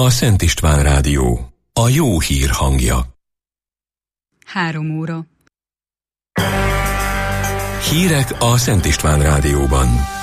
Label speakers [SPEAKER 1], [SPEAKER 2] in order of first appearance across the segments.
[SPEAKER 1] a Szent István Rádió, a jó hír hangja.
[SPEAKER 2] 3 óra.
[SPEAKER 1] Hírek a Szent István Rádióban.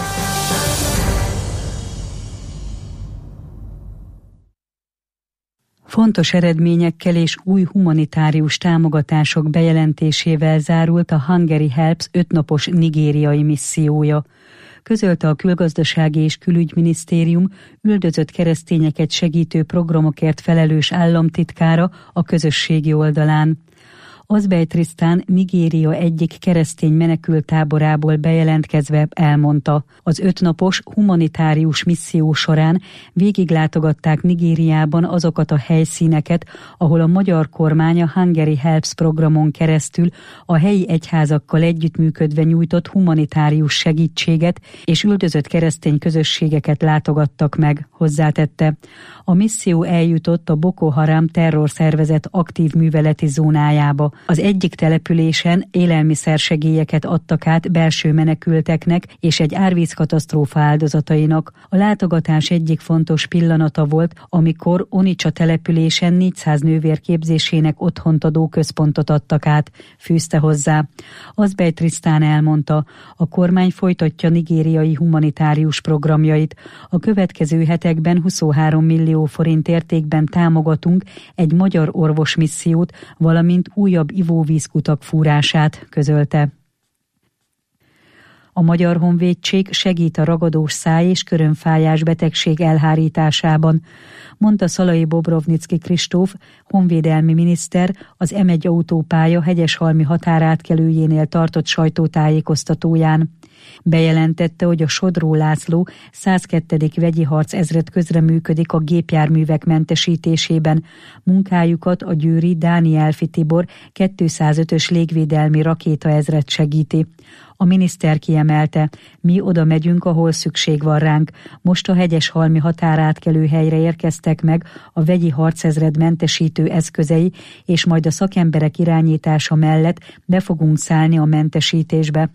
[SPEAKER 2] Fontos eredményekkel és új humanitárius támogatások bejelentésével zárult a Hungary Helps 5 napos nigériai missziója. Közölte a Külgazdasági és Külügyminisztérium üldözött keresztényeket segítő programokért felelős államtitkára a közösségi oldalán. Azbej Tristan Nigéria egyik keresztény menekülttáborából bejelentkezve elmondta, az 5 napos humanitárius misszió során végiglátogatták Nigériában azokat a helyszíneket, ahol a magyar kormány a Hungary Helps programon keresztül a helyi egyházakkal együttműködve nyújtott humanitárius segítséget és üldözött keresztény közösségeket látogattak meg, hozzátette. A misszió eljutott a Boko Haram terrorszervezet aktív műveleti zónájába. Az egyik településen élelmiszersegélyeket adtak át belső menekülteknek és egy árvízkatasztrófa áldozatainak. A látogatás egyik fontos pillanata volt, amikor Onicsa településen 400 nővér képzésének otthont adó központot adtak át, fűzte hozzá. Azbej Tristan elmondta, a kormány folytatja nigériai humanitárius programjait. A következő hetekben 23 millió forint értékben támogatunk egy magyar orvosmissziót, valamint újabb ivóvízkutak fúrását, közölte. A Magyar Honvédség segít a ragadós száj- és körömfájás betegség elhárításában, mondta Szalai Bobrovnicki Kristóf, honvédelmi miniszter az M1 autópálya hegyeshalmi határátkelőjénél tartott sajtótájékoztatóján. Bejelentette, hogy a Sodró László 102. vegyi harcezred közreműködik a gépjárművek mentesítésében. Munkájukat a győri Dánielfi Tibor 205-ös légvédelmi rakétaezred segíti. A miniszter kiemelte, mi oda megyünk, ahol szükség van ránk. Most a hegyeshalmi határátkelő helyre érkeztek meg a vegyi harcezred mentesítő eszközei, és majd a szakemberek irányítása mellett be fogunk szállni a mentesítésbe.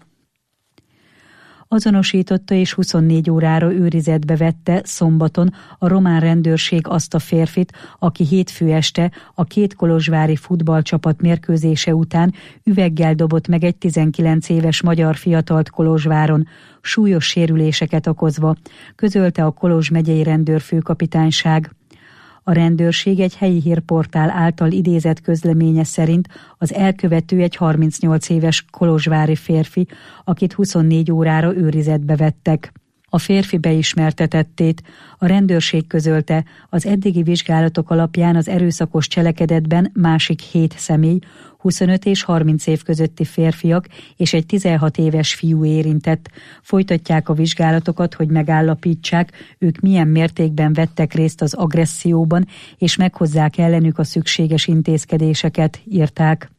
[SPEAKER 2] Azonosította és 24 órára őrizetbe vette szombaton a román rendőrség azt a férfit, aki hétfő este a két kolozsvári futballcsapat mérkőzése után üveggel dobott meg egy 19 éves magyar fiatalt Kolozsváron, súlyos sérüléseket okozva, közölte a Kolozs megyei rendőrfőkapitányság. A rendőrség egy helyi hírportál által idézett közleménye szerint az elkövető egy 38 éves kolozsvári férfi, akit 24 órára őrizetbe vettek. A férfi beismerte tettét. A rendőrség közölte, az eddigi vizsgálatok alapján az erőszakos cselekedetben másik 7 személy, 25 és 30 év közötti férfiak és egy 16 éves fiú érintett. Folytatják a vizsgálatokat, hogy megállapítsák, ők milyen mértékben vettek részt az agresszióban, és meghozzák ellenük a szükséges intézkedéseket, írták.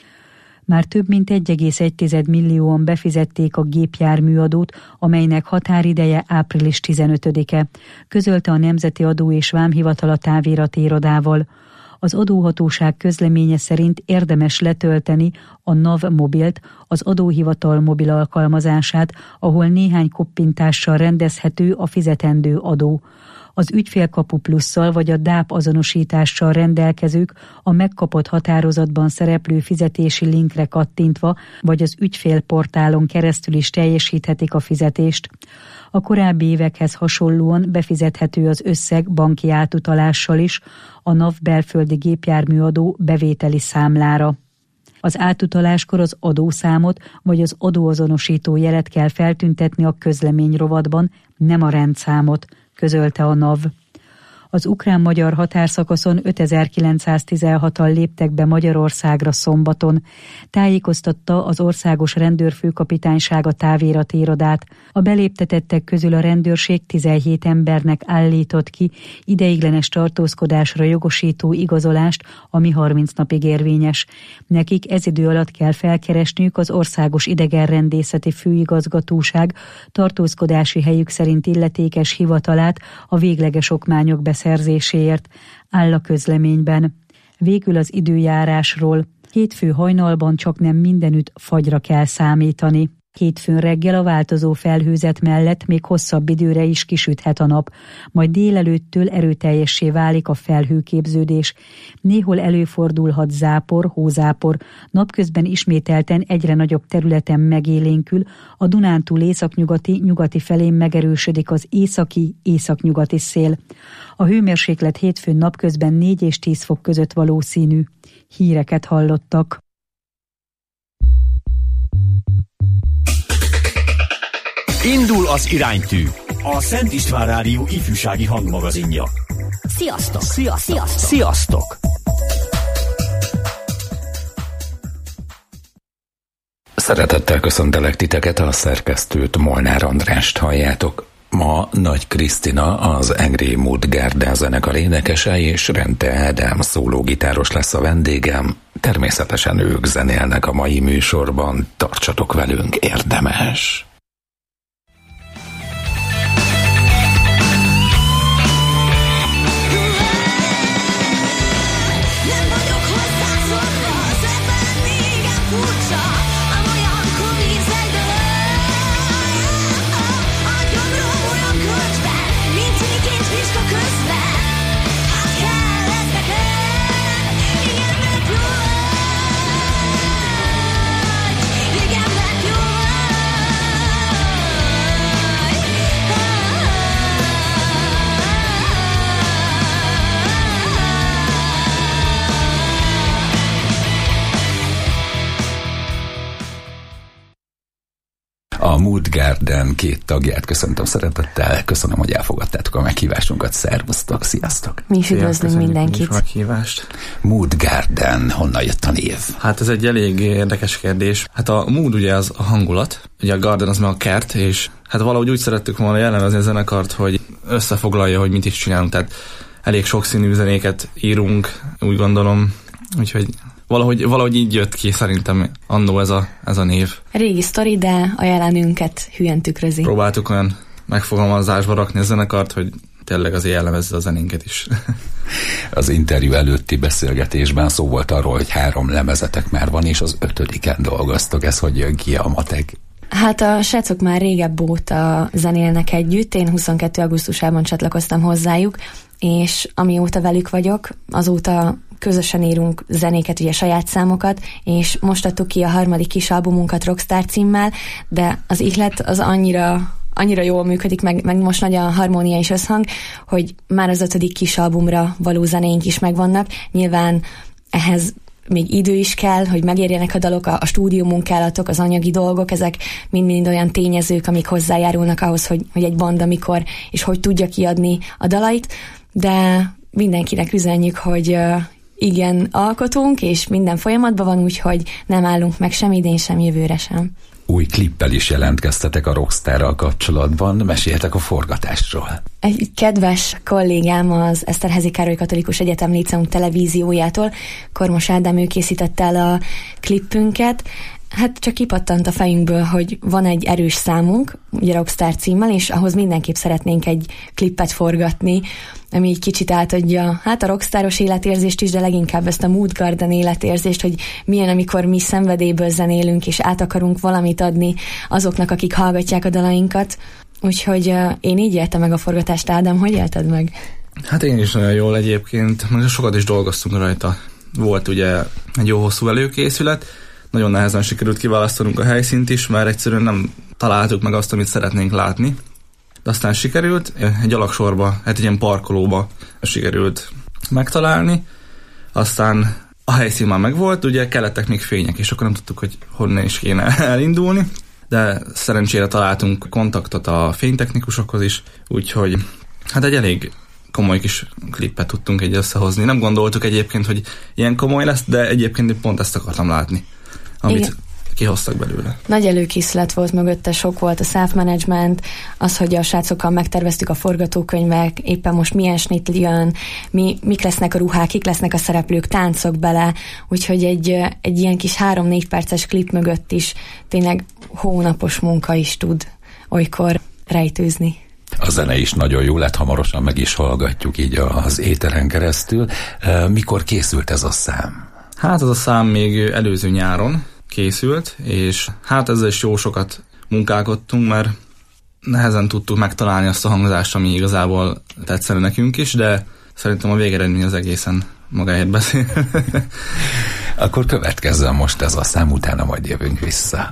[SPEAKER 2] Már több mint 1,1 millióan befizették a gépjárműadót, amelynek határideje április 15-e, közölte a Nemzeti Adó és Vámhivatal a távirati irodával. Az adóhatóság közleménye szerint érdemes letölteni a NAV mobilt, az adóhivatal mobil alkalmazását, ahol néhány koppintással rendezhető a fizetendő adó. Az ügyfélkapu plusszal vagy a DÁP azonosítással rendelkezők a megkapott határozatban szereplő fizetési linkre kattintva, vagy az ügyfélportálon keresztül is teljesíthetik a fizetést. A korábbi évekhez hasonlóan befizethető az összeg banki átutalással is a NAV belföldi gépjárműadó bevételi számlára. Az átutaláskor az adószámot vagy az adóazonosító jelet kell feltüntetni a közlemény rovatban, nem a rendszámot, közölte a NAV. Az ukrán-magyar határszakaszon 5916-an léptek be Magyarországra szombaton. Tájékoztatta az Országos Rendőrfőkapitányság a távirati irodát. A beléptetettek közül a rendőrség 17 embernek állított ki ideiglenes tartózkodásra jogosító igazolást, ami 30 napig érvényes. Nekik ez idő alatt kell felkeresniük az Országos Idegenrendészeti Főigazgatóság tartózkodási helyük szerint illetékes hivatalát a végleges okmányok beszerzéséért, áll a közleményben. Végül az időjárásról. Hétfő hajnalban csaknem mindenütt fagyra kell számítani. Hétfőn reggel a változó felhőzet mellett még hosszabb időre is kisüthet a nap, majd délelőttől erőteljessé válik a felhőképződés. Néhol előfordulhat zápor, hózápor, napközben ismételten egyre nagyobb területen megélénkül, a Dunántúl északnyugati felén megerősödik az északi-északnyugati szél. A hőmérséklet hétfőn napközben 4 és 10 fok között valószínű. Híreket hallottak.
[SPEAKER 1] Indul az iránytű. A Szent István Rádió ifjúsági hangmagazinja.
[SPEAKER 3] Sziasztok!
[SPEAKER 1] Sziasztok!
[SPEAKER 4] Szeretettel köszöntelek titeket, a szerkesztőt, Molnár Andrást halljátok. Ma Nagy Krisztina, az Angry Mood Garden zenekar énekese, és Rente Ádám szólógitáros lesz a vendégem. Természetesen ők zenélnek a mai műsorban, tartsatok velünk, érdemes! A Mood Garden 2 tagját köszöntöm szeretettel, köszönöm, hogy elfogadtátok a meghívásunkat, szervusztok, sziasztok!
[SPEAKER 3] Mi is üdvözlünk mindenkit!
[SPEAKER 5] Meghívást.
[SPEAKER 4] Mood Garden, honnan jött a név?
[SPEAKER 5] Hát ez egy elég érdekes kérdés. Hát a mood ugye az a hangulat, ugye a garden az meg a kert, és hát valahogy úgy szerettük volna jellemezni a zenekart, hogy összefoglalja, hogy mit is csinálunk, tehát elég sokszínű zenéket írunk, úgy gondolom, úgyhogy valahogy így jött ki szerintem annó ez a név.
[SPEAKER 3] Régi sztori, de a jelenünket hülyen tükrözi.
[SPEAKER 5] Próbáltuk olyan megfogalmazásba rakni a zenekart, hogy tényleg azért jellemezze a zenénket is.
[SPEAKER 4] Az interjú előtti beszélgetésben szó volt arról, hogy 3 lemezetek már van, és az 5-en dolgoztok. Ez hogy jön ki a matek?
[SPEAKER 3] Hát a srácok már régebb óta zenélnek együtt, én 22. augusztusában csatlakoztam hozzájuk, és amióta velük vagyok, azóta közösen írunk zenéket, ugye saját számokat, és most adtuk ki a 3. kis albumunkat Rockstar címmel, de az ihlet az annyira jól működik, meg most nagy a harmónia és összhang, hogy már az 5. kis albumra való zenéink is megvannak. Nyilván ehhez még idő is kell, hogy megérjenek a dalok, a stúdiómunkálatok, az anyagi dolgok, ezek mind-mind olyan tényezők, amik hozzájárulnak ahhoz, hogy egy banda mikor és hogy tudja kiadni a dalait, de mindenkinek üzenjük, hogy igen, alkotunk, és minden folyamatban van, úgyhogy nem állunk meg sem idén, sem jövőre sem.
[SPEAKER 4] Új klippel is jelentkeztetek a Rockstarral kapcsolatban, meséljetek a forgatásról.
[SPEAKER 3] Egy kedves kollégám az Eszterházy Károly Katolikus Egyetem Líceum televíziójától, Kormos Ádám, ő készítette el a klippünket. Hát csak kipattant a fejünkből, hogy van egy erős számunk, ugye Rockstar címmel, és ahhoz mindenképp szeretnénk egy klippet forgatni, ami egy kicsit átadja hát a rockstaros életérzést is, de leginkább ezt a Mood Garden életérzést, hogy milyen, amikor mi szenvedélyből zenélünk, és át akarunk valamit adni azoknak, akik hallgatják a dalainkat. Úgyhogy én így éltem meg a forgatást, Ádám, hogy élted meg?
[SPEAKER 5] Hát én is nagyon jól egyébként, meg sokat is dolgoztunk rajta. Volt ugye egy jó hosszú előkészület, nagyon nehezen sikerült kiválasztanunk a helyszínt is, mert egyszerűen nem találtuk meg azt, amit szeretnénk látni. De aztán sikerült, egy alagsorba, hát egy ilyen parkolóba sikerült megtalálni. Aztán a helyszín már megvolt, ugye kellettek még fények, és akkor nem tudtuk, hogy honnan is kéne elindulni. De szerencsére találtunk kontaktot a fénytechnikusokhoz is, úgyhogy hát egy elég komoly kis klippet tudtunk egy összehozni. Nem gondoltuk egyébként, hogy ilyen komoly lesz, de egyébként pont ezt akartam látni, amit igen, kihoztak belőle.
[SPEAKER 3] Nagy előkészület volt mögötte, sok volt a self-management, az, hogy a srácokkal megterveztük a forgatókönyvek, éppen most milyen snit jön, mik lesznek a ruhák, kik lesznek a szereplők, táncok bele, úgyhogy egy ilyen kis 3-4 perces klip mögött is tényleg hónapos munka is tud olykor rejtőzni.
[SPEAKER 4] A zene is nagyon jó lett, hamarosan meg is hallgatjuk így az éteren keresztül. Mikor készült ez a szám?
[SPEAKER 5] Hát az a szám még előző nyáron készült, és hát ezzel is jó sokat munkálkodtunk, mert nehezen tudtuk megtalálni azt a hangzást, ami igazából tetszene nekünk is, de szerintem a végeredmény az egészen magáért beszél.
[SPEAKER 4] Akkor következzen most ez a szám, utána majd jövünk vissza.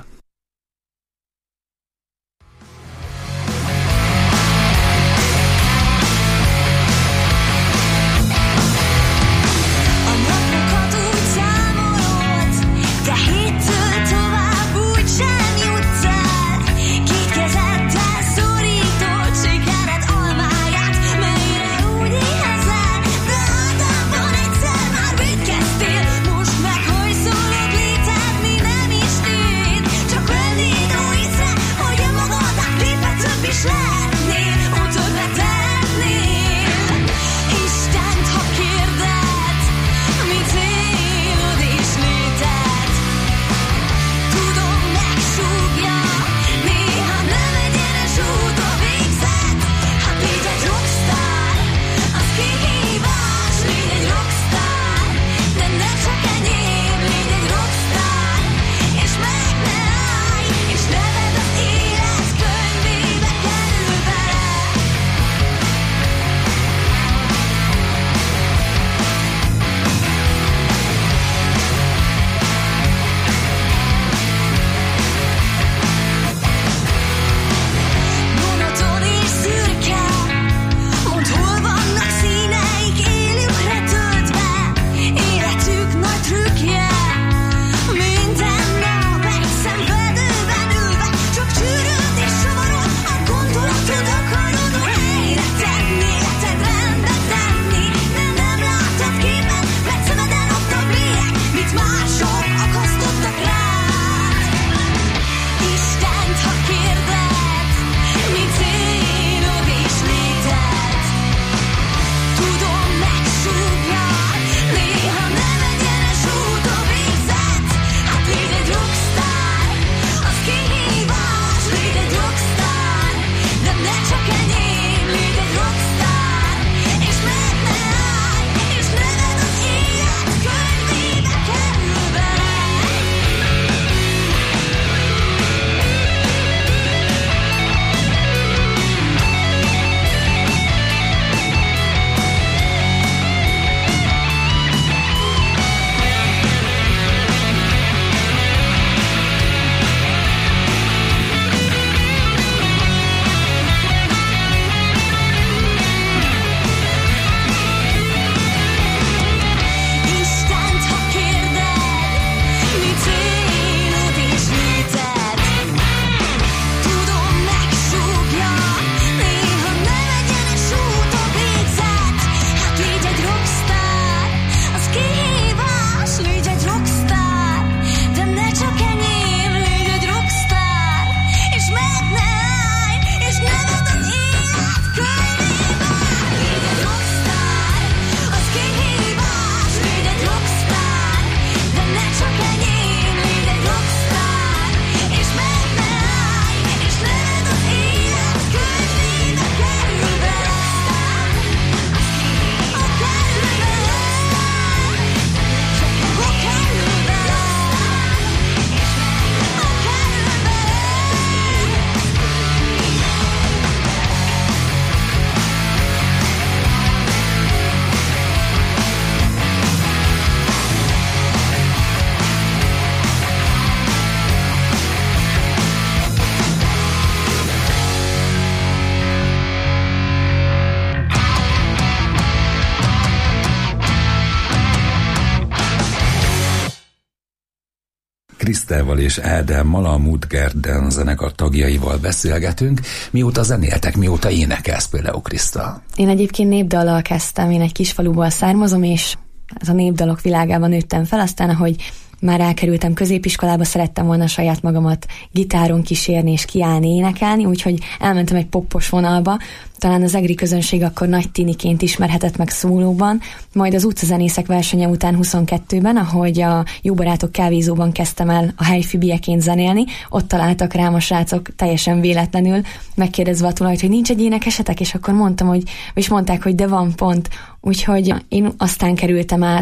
[SPEAKER 4] Krisztával és Ádámmal, a Mood Garden zenekar tagjaival beszélgetünk. Mióta zenéltek, mióta énekelsz például, Kriszta?
[SPEAKER 3] Én egyébként népdallal kezdtem, én egy kis faluból származom, és ez a népdalok világában nőttem fel, aztán ahogy már elkerültem középiskolába, szerettem volna saját magamat gitáron kísérni és kiállni, énekelni, úgyhogy elmentem egy poppos vonalba. Talán az egri közönség akkor nagy tiniként ismerhetett meg szólóban, majd az utcazenészek versenye után 22-ben, ahogy a Jó Barátok kávézóban kezdtem el a helyfübieként zenélni, ott találtak rám a srácok teljesen véletlenül, megkérdezve a tulajt, hogy nincs egy énekesetek, és akkor mondtam, és mondták, hogy de van pont. Úgyhogy én aztán kerültem át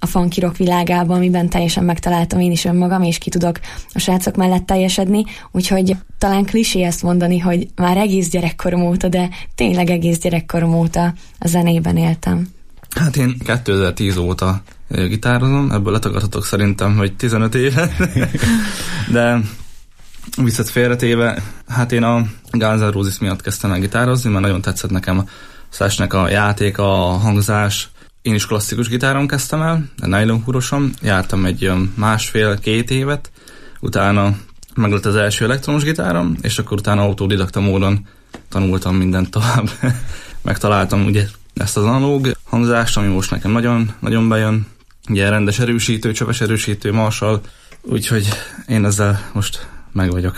[SPEAKER 3] a funky rock világába, amiben teljesen megtaláltam én is önmagam, és ki tudok a srácok mellett teljesedni, úgyhogy talán klisé ezt mondani, hogy már egész gyerekkorom óta, de tényleg egész gyerekkorom óta a zenében éltem.
[SPEAKER 5] Hát én 2010 óta gitározom, ebből letagadhatok szerintem, hogy 15 éve, de viszont félretéve, hát én a Guns N' Roses miatt kezdtem el gitározni, mert nagyon tetszett nekem a Slash-nek a játéka, a hangzás. Én is klasszikus gitáron kezdtem el, de nylonhúrosom, jártam egy 1,5-2 évet, utána meglett az első elektromos gitárom, és akkor utána autodidakta módon tanultam mindent tovább. Megtaláltam ugye ezt az analóg hangzást, ami most nekem nagyon, nagyon bejön. Ugye rendes erősítő, csöves erősítő, Marshall, úgyhogy én ezzel most meg vagyok.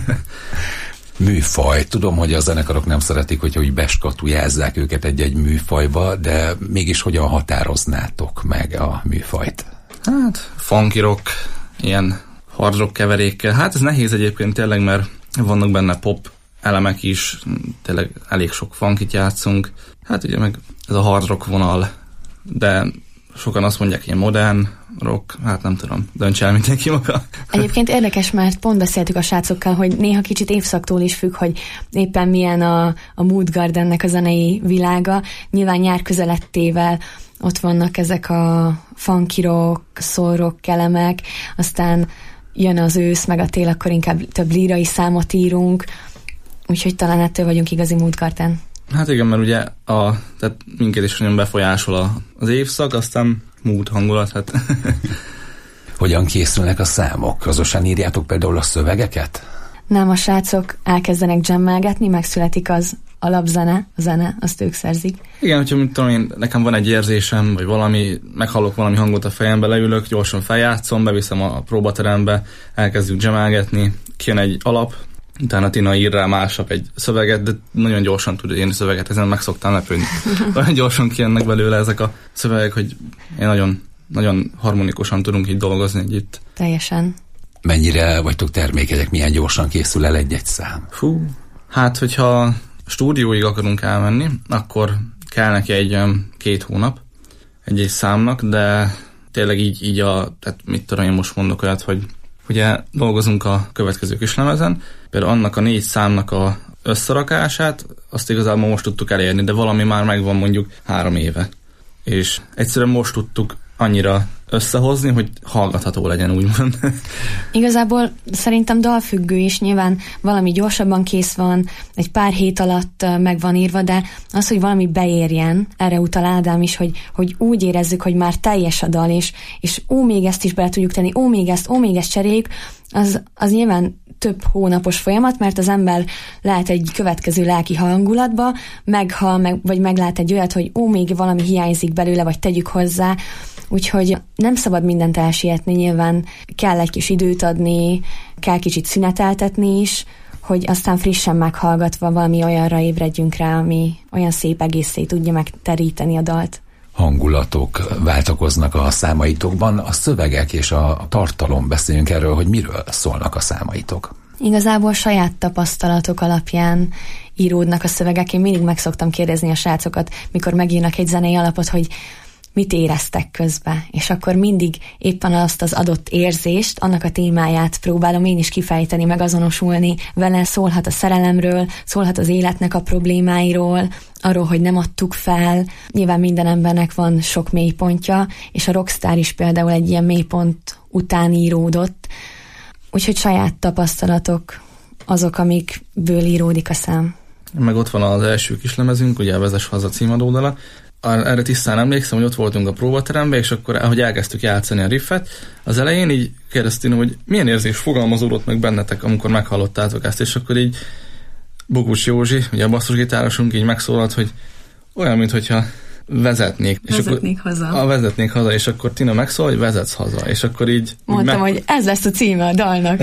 [SPEAKER 4] Műfaj. Tudom, hogy a zenekarok nem szeretik, hogyha úgy beskatujázzák őket egy-egy műfajba, de mégis hogyan határoznátok meg a műfajt?
[SPEAKER 5] Hát, funky rock, ilyen hard rock keverékkel. Hát ez nehéz egyébként tényleg, mert vannak benne pop elemek is, tényleg elég sok funkit játszunk. Hát ugye meg ez a hard rock vonal, de sokan azt mondják, ilyen modern rock, hát nem tudom, dönts el mindenki maga.
[SPEAKER 3] Egyébként érdekes, mert pont beszéltük a srácokkal, hogy néha kicsit évszaktól is függ, hogy éppen milyen a Mood Gardennek a zenei világa. Nyilván nyár közelettével ott vannak ezek a funky rock, soul rock elemek, aztán jön az ősz, meg a tél, akkor inkább több lírai számot írunk, úgyhogy talán ettől vagyunk igazi Mood Garden.
[SPEAKER 5] Hát igen, mert ugye tehát minket is nagyon befolyásol az évszak, aztán mood hangulat, hát.
[SPEAKER 4] Hogyan készülnek a számok? Közösen írjátok például a szövegeket?
[SPEAKER 3] Nem, a srácok elkezdenek jammelgetni, megszületik az alapzene, a zene, azt ők szerzik.
[SPEAKER 5] Igen, hogyha mit tudom én, nekem van egy érzésem, vagy valami, meghallok valami hangot a fejembe, leülök, gyorsan feljátszom, beviszem a próbaterembe, elkezdjük jammelgetni, kijön egy alap, utána Tina ír rá másnap egy szöveget, de nagyon gyorsan tud írni szöveget, ezen meg szoktam lepődni. Nagyon gyorsan kijönnek belőle ezek a szövegek, hogy nagyon, nagyon harmonikusan tudunk így dolgozni együtt.
[SPEAKER 3] Teljesen.
[SPEAKER 4] Mennyire vagytok termékenyek, milyen gyorsan készül el egy-egy szám?
[SPEAKER 5] Fú, hát hogyha stúdióig akarunk elmenni, akkor kell neki egy 2 hónap egy számnak, de tényleg így tehát mit tudom, én most mondok olyat, hogy ugye dolgozunk a következő kislemezen, például annak a 4 számnak a összerakását, azt igazából most tudtuk elérni, de valami már megvan mondjuk 3 éve. És egyszerűen most tudtuk annyira összehozni, hogy hallgatható legyen, úgymond.
[SPEAKER 3] Igazából szerintem dalfüggő is, nyilván valami gyorsabban kész van, egy pár hét alatt meg van írva, de az, hogy valami beérjen, erre utal Ádám is, hogy úgy érezzük, hogy már teljes a dal, és még ezt is bele tudjuk tenni, még ezt cseréljük, az nyilván több hónapos folyamat, mert az ember lehet egy következő lelki hangulatba, meghal, vagy meglát egy olyat, hogy még valami hiányzik belőle, vagy tegyük hozzá, úgyhogy nem szabad mindent elsietni, nyilván kell egy kis időt adni, kell kicsit szüneteltetni is, hogy aztán frissen meghallgatva valami olyanra ébredjünk rá, ami olyan szép egészé tudja megteríteni a dalt.
[SPEAKER 4] Hangulatok váltakoznak a számaitokban, a szövegek és a tartalom, beszéljünk erről, hogy miről szólnak a számaitok.
[SPEAKER 3] Igazából saját tapasztalatok alapján íródnak a szövegek. Én mindig meg szoktam kérdezni a srácokat, mikor megírnak egy zenei alapot, hogy mit éreztek közben, és akkor mindig éppen azt az adott érzést, annak a témáját próbálom én is kifejteni, meg azonosulni vele, szólhat a szerelemről, szólhat az életnek a problémáiról, arról, hogy nem adtuk fel. Nyilván minden embernek van sok mélypontja, és a Rockstar is például egy ilyen mélypont után íródott, úgyhogy saját tapasztalatok azok, amikből íródik a szám.
[SPEAKER 5] Meg ott van az első kislemezünk, ugye a Vezess haza címadódala. Erre tisztán emlékszem, hogy ott voltunk a próbateremben, és akkor, ahogy elkezdtük játszani a riffet, az elején így kérdeztünk, hogy milyen érzés fogalmazódott meg bennetek, amikor meghallottátok ezt, és akkor így Bogucs Józsi, ugye a basszusgitárosunk így megszólalt, hogy olyan, mintha vezetnék. Vezetnék haza, és akkor Tina megszól, hogy vezetsz haza, és akkor így...
[SPEAKER 3] Mondtam, hogy ez lesz a címe a dalnak.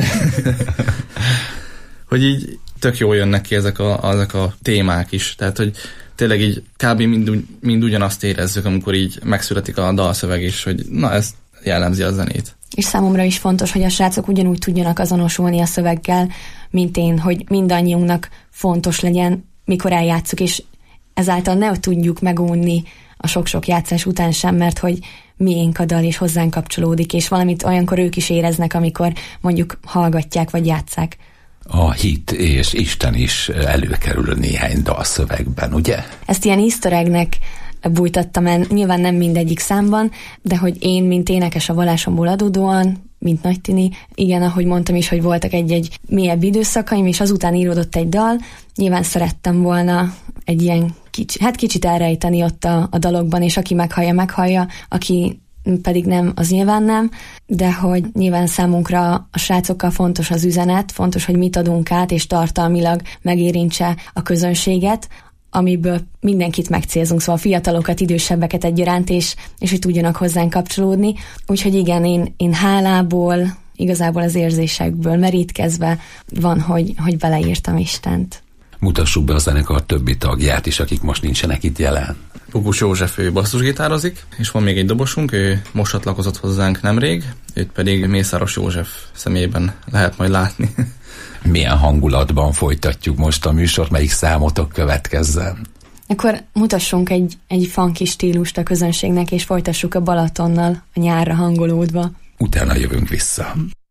[SPEAKER 5] Hogy így tök jól jönnek ki ezek a témák is, tehát, hogy tényleg így kb. mind ugyanazt érezzük, amikor így megszületik a dalszöveg is, hogy na, ez jellemzi a zenét. És
[SPEAKER 3] számomra is fontos, hogy a srácok ugyanúgy tudjanak azonosulni a szöveggel, mint én, hogy mindannyiunknak fontos legyen, mikor eljátszuk, és ezáltal ne tudjuk megúrni a sok-sok játszás után sem, mert hogy miénk a dal, és hozzánk kapcsolódik, és valamit olyankor ők is éreznek, amikor mondjuk hallgatják, vagy játsszák.
[SPEAKER 4] A hit és Isten is előkerül néhány dalszövegben, ugye?
[SPEAKER 3] Ezt ilyen easter egg-nek bújtattam el, nyilván nem mindegyik számban, de hogy én, mint énekes a vallásomból adódóan, mint nagytini, igen, ahogy mondtam is, hogy voltak egy mélyebb időszakaim, és azután íródott egy dal, nyilván szerettem volna egy ilyen kicsit elrejteni ott a dalokban, és aki meghallja, aki pedig nem, az nyilván nem, de hogy nyilván számunkra a srácokkal fontos az üzenet, fontos, hogy mit adunk át, és tartalmilag megérintse a közönséget, amiből mindenkit megcélzunk, szóval fiatalokat, idősebbeket egyaránt, és hogy tudjanak hozzánk kapcsolódni. Úgyhogy igen, én hálából, igazából az érzésekből merítkezve van, hogy beleírtam Istent.
[SPEAKER 4] Mutassuk be a zenekar többi tagját is, akik most nincsenek itt jelen.
[SPEAKER 5] Pugus József, ő basszusgitározik, és van még egy dobosunk, ő most csatlakozott hozzánk nemrég, őt pedig Mészáros József személyében lehet majd látni.
[SPEAKER 4] Milyen hangulatban folytatjuk most a műsort, melyik számotok következzen?
[SPEAKER 3] Akkor mutassunk egy funky stílust a közönségnek, és folytassuk a Balatonnal a nyárra hangolódva.
[SPEAKER 4] Utána jövünk vissza.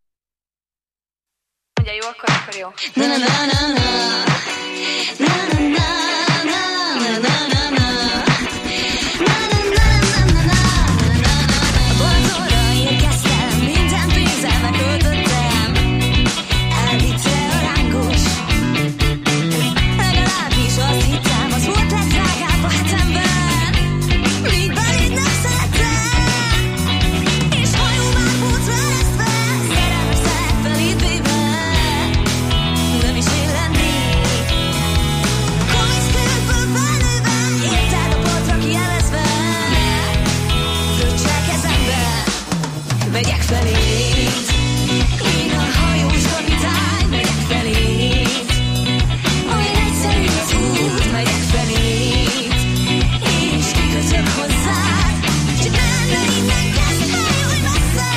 [SPEAKER 3] Ugye jó, akkor jó. Na na na na na. Na na na na na na na.
[SPEAKER 6] Megyek feléd, én a hajós kapitány, megyek feléd. Olyan egyszerű az út, megyek feléd, és kikötök hozzád. Csak nem innen kezd, hajolj messze.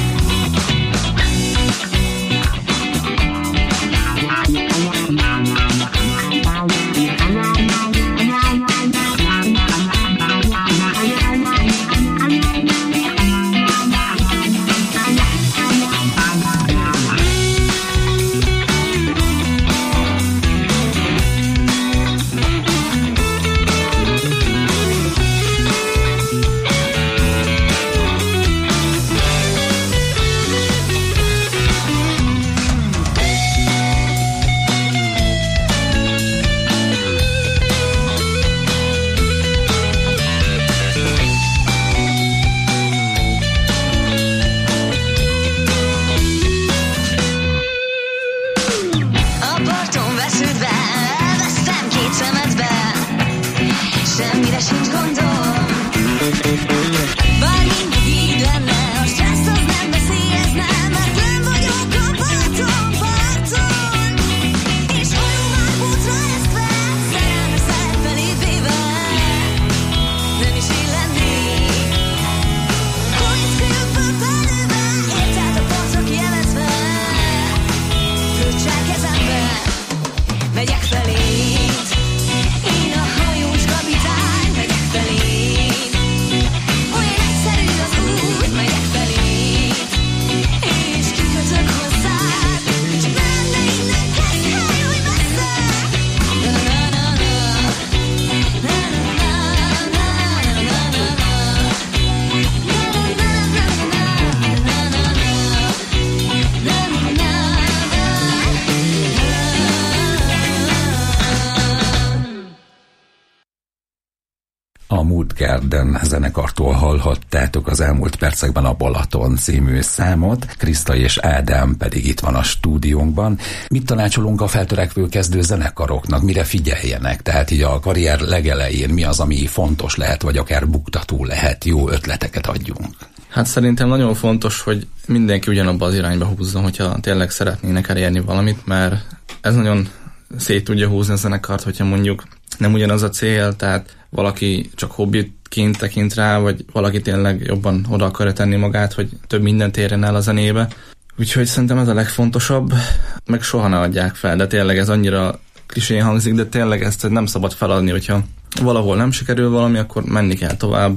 [SPEAKER 4] Garden zenekartól hallhattátok az elmúlt percekben a Balaton című számot, Kriszta és Ádám pedig itt van a stúdiónkban. Mit tanácsolunk a feltörekvő kezdő zenekaroknak, mire figyeljenek? Tehát így a karrier legelején mi az, ami fontos lehet, vagy akár buktató lehet, jó ötleteket adjunk?
[SPEAKER 5] Hát szerintem nagyon fontos, hogy mindenki ugyanabba az irányba húzzon, hogyha tényleg szeretnének elérni valamit, mert ez nagyon szét tudja húzni a zenekart, hogyha mondjuk nem ugyanaz a cél, tehát valaki csak hobbitként tekint rá, vagy valaki tényleg jobban oda akarja tenni magát, hogy több mindent érjen el a zenébe. Úgyhogy szerintem ez a legfontosabb, meg soha ne adják fel, de tényleg ez annyira klisén hangzik, de tényleg ezt nem szabad feladni, hogyha valahol nem sikerül valami, akkor menni kell tovább,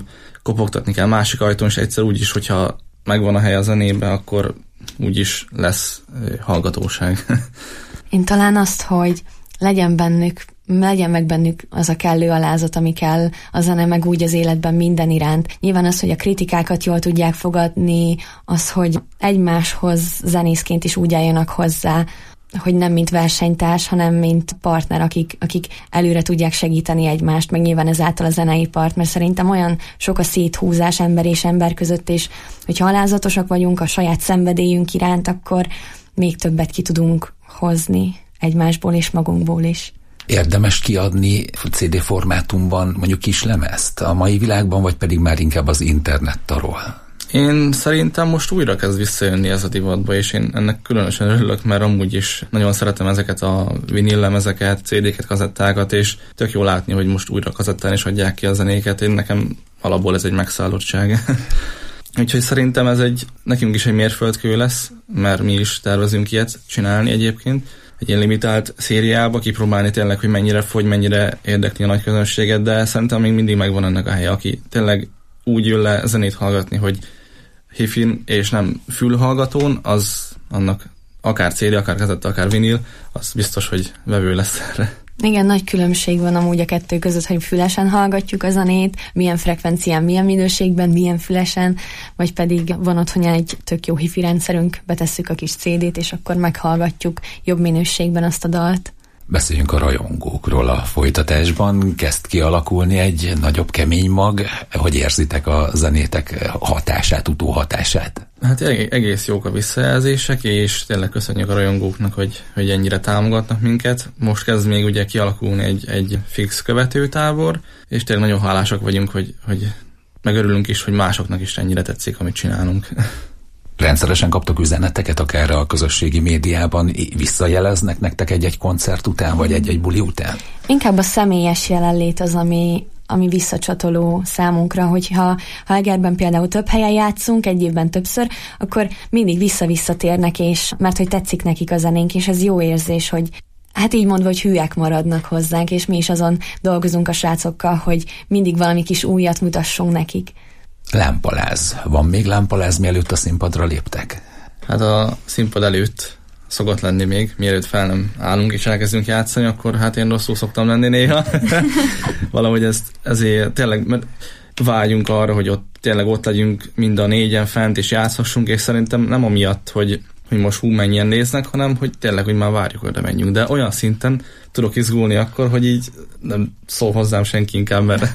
[SPEAKER 5] kopogtatni kell másik ajtón, és egyszer úgyis, hogyha megvan a hely a zenébe, akkor úgyis lesz hallgatóság.
[SPEAKER 3] Én talán azt, hogy legyen meg bennük az a kellő alázat, ami kell a zene, meg úgy az életben minden iránt. Nyilván az, hogy a kritikákat jól tudják fogadni, az, hogy egymáshoz zenészként is úgy álljanak hozzá, hogy nem mint versenytárs, hanem mint partner, akik előre tudják segíteni egymást, meg nyilván ezáltal a zenei part, mert szerintem olyan sok a széthúzás ember és ember között, és hogyha alázatosak vagyunk a saját szenvedélyünk iránt, akkor még többet ki tudunk hozni egymásból és magunkból is.
[SPEAKER 4] Érdemes kiadni CD formátumban mondjuk kislemezt a mai világban, vagy pedig már inkább az internet tarol?
[SPEAKER 5] Én szerintem most újra kezd visszajönni ez a divatba, és én ennek különösen örülök, mert amúgy is nagyon szeretem ezeket a vinillemezeket, CD-ket, kazettákat, és tök jó látni, hogy most újra kazettán is adják ki a zenéket. Én nekem alapból ez egy megszállottság. Úgyhogy szerintem ez nekünk is egy mérföldkő lesz, mert mi is tervezünk ilyet csinálni egyébként. Egy ilyen limitált szériába kipróbálni tényleg, hogy mennyire fogy, mennyire érdekli a nagy közönséget, de szerintem még mindig megvan ennek a helye, aki tényleg úgy jön le zenét hallgatni, hogy hifin és nem fülhallgatón, az annak akár CD, akár kazetta, akár vinil, az biztos, hogy vevő lesz erre.
[SPEAKER 3] Igen, nagy különbség van amúgy a kettő között, hogy fülesen hallgatjuk a zenét, milyen frekvencián, milyen minőségben, milyen fülesen, vagy pedig van otthon egy tök jó hifi rendszerünk, betesszük a kis CD-t, és akkor meghallgatjuk jobb minőségben azt a dalt.
[SPEAKER 4] Beszéljünk a rajongókról a folytatásban. Kezd kialakulni egy nagyobb kemény mag. Hogy érzitek a zenétek hatását, utóhatását?
[SPEAKER 5] Hát egész jók a visszajelzések, és tényleg köszönjük a rajongóknak, hogy ennyire támogatnak minket. Most kezd még ugye kialakulni egy fix követőtábor, és tényleg nagyon hálásak vagyunk, hogy megörülünk is, hogy másoknak is ennyire tetszik, amit csinálunk.
[SPEAKER 4] Rendszeresen kaptok üzeneteket, akár a közösségi médiában, visszajeleznek nektek egy-egy koncert után, vagy egy-egy buli után?
[SPEAKER 3] Inkább a személyes jelenlét az, ami visszacsatoló számunkra, hogyha Egerben például több helyen játszunk, egy évben többször, akkor mindig vissza-visszatérnek, és mert hogy tetszik nekik a zenénk, és ez jó érzés, hogy hát így mondva, hogy hűek maradnak hozzánk, és mi is azon dolgozunk a srácokkal, hogy mindig valami kis újat mutassunk nekik.
[SPEAKER 4] Lámpaláz. Van még lámpaláz, mielőtt a színpadra léptek?
[SPEAKER 5] Hát a színpad előtt szokott lenni még, mielőtt fel nem állunk és elkezdünk játszani, akkor hát én rosszul szoktam lenni néha. Valahogy ezért tényleg vágyunk arra, hogy ott legyünk mind a négyen fent és játszhassunk, és szerintem nem amiatt, hogy most mennyien néznek, hanem hogy tényleg, hogy már várjuk, hogy oda menjünk. De olyan szinten tudok izgulni akkor, hogy így nem szól hozzám senki inkább, mert...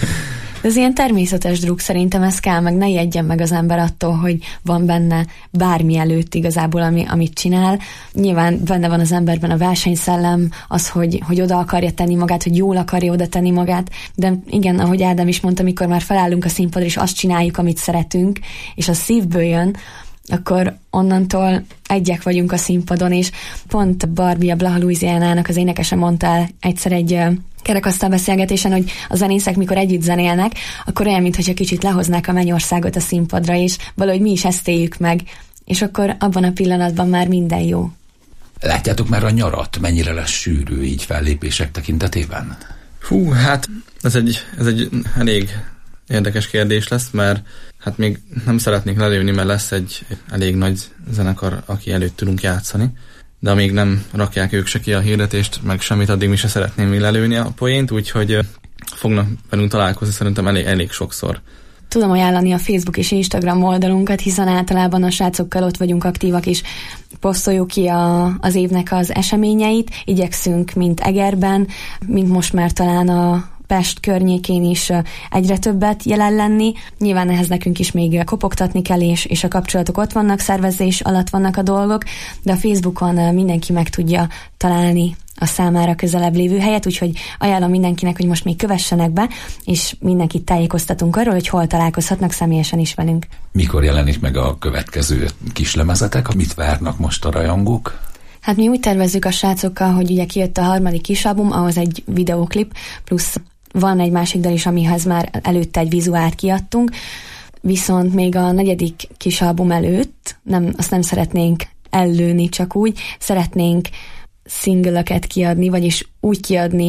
[SPEAKER 3] Ez ilyen természetes drog, szerintem ez kell, meg ne ijedjen meg az ember attól, hogy van benne bármi előtt igazából, amit csinál. Nyilván benne van az emberben a versenyszellem, az, hogy oda akarja tenni magát, hogy jól akarja oda tenni magát, de igen, ahogy Ádám is mondta, amikor már felállunk a színpadra, és azt csináljuk, amit szeretünk, és a szívből jön, akkor onnantól egyek vagyunk a színpadon, és pont Barbie, a Blaha Louisiana-nak az énekese mondta el egyszer egy kerekasztal beszélgetésen, hogy a zenészek, mikor együtt zenélnek, akkor olyan, mintha kicsit lehoznák a mennyországot a színpadra, és valahogy mi is ezt éljük meg, és akkor abban a pillanatban már minden jó.
[SPEAKER 4] Látjátok már a nyarat? Mennyire lesz sűrű így fellépések tekintetében?
[SPEAKER 5] Hú, hát ez egy elég érdekes kérdés lesz, mert hát még nem szeretnék lelőni, mert lesz egy elég nagy zenekar, aki előtt tudunk játszani, de amíg nem rakják ők se ki a hirdetést, meg semmit, addig mi se szeretném még lelőni a poént, úgyhogy fognak velünk találkozni szerintem elég sokszor.
[SPEAKER 3] Tudom ajánlani a Facebook és Instagram oldalunkat, hiszen általában a srácokkal ott vagyunk aktívak, és posztoljuk ki az évnek az eseményeit. Igyekszünk, mint Egerben, mint most már talán a Pest környékén is egyre többet jelen lenni. Nyilván ehhez nekünk is még kopogtatni kell, és a kapcsolatok ott vannak, szervezés alatt vannak a dolgok, de a Facebookon mindenki meg tudja találni a számára közelebb lévő helyet, úgyhogy ajánlom mindenkinek, hogy most még kövessenek be, és mindenkit tájékoztatunk arról, hogy hol találkozhatnak személyesen is velünk.
[SPEAKER 4] Mikor jelenik meg a következő kislemezetek? Mit várnak most a rajongók?
[SPEAKER 3] Hát mi úgy tervezzük a srácokkal, hogy ugye kijött a 3. kisalbum, ahhoz egy videóklip, plusz van egy másik dal is, amihez már előtte egy vizuált kiadtunk, viszont még a 4. kisalbum előtt, azt nem szeretnénk ellőni csak úgy, szeretnénk single-öket kiadni, vagyis úgy kiadni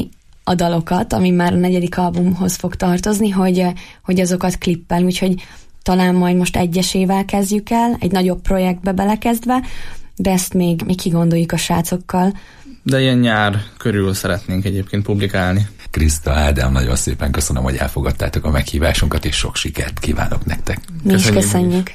[SPEAKER 3] a dalokat, ami már a 4. albumhoz fog tartozni, hogy azokat klippel, úgyhogy talán majd most egyesével kezdjük el, egy nagyobb projektbe belekezdve, de ezt még kigondoljuk a srácokkal.
[SPEAKER 5] De ilyen nyár körül szeretnénk egyébként publikálni.
[SPEAKER 4] Kriszta, Ádám, nagyon szépen köszönöm, hogy elfogadtátok a meghívásunkat, és sok sikert kívánok nektek.
[SPEAKER 3] Mi is köszönjük.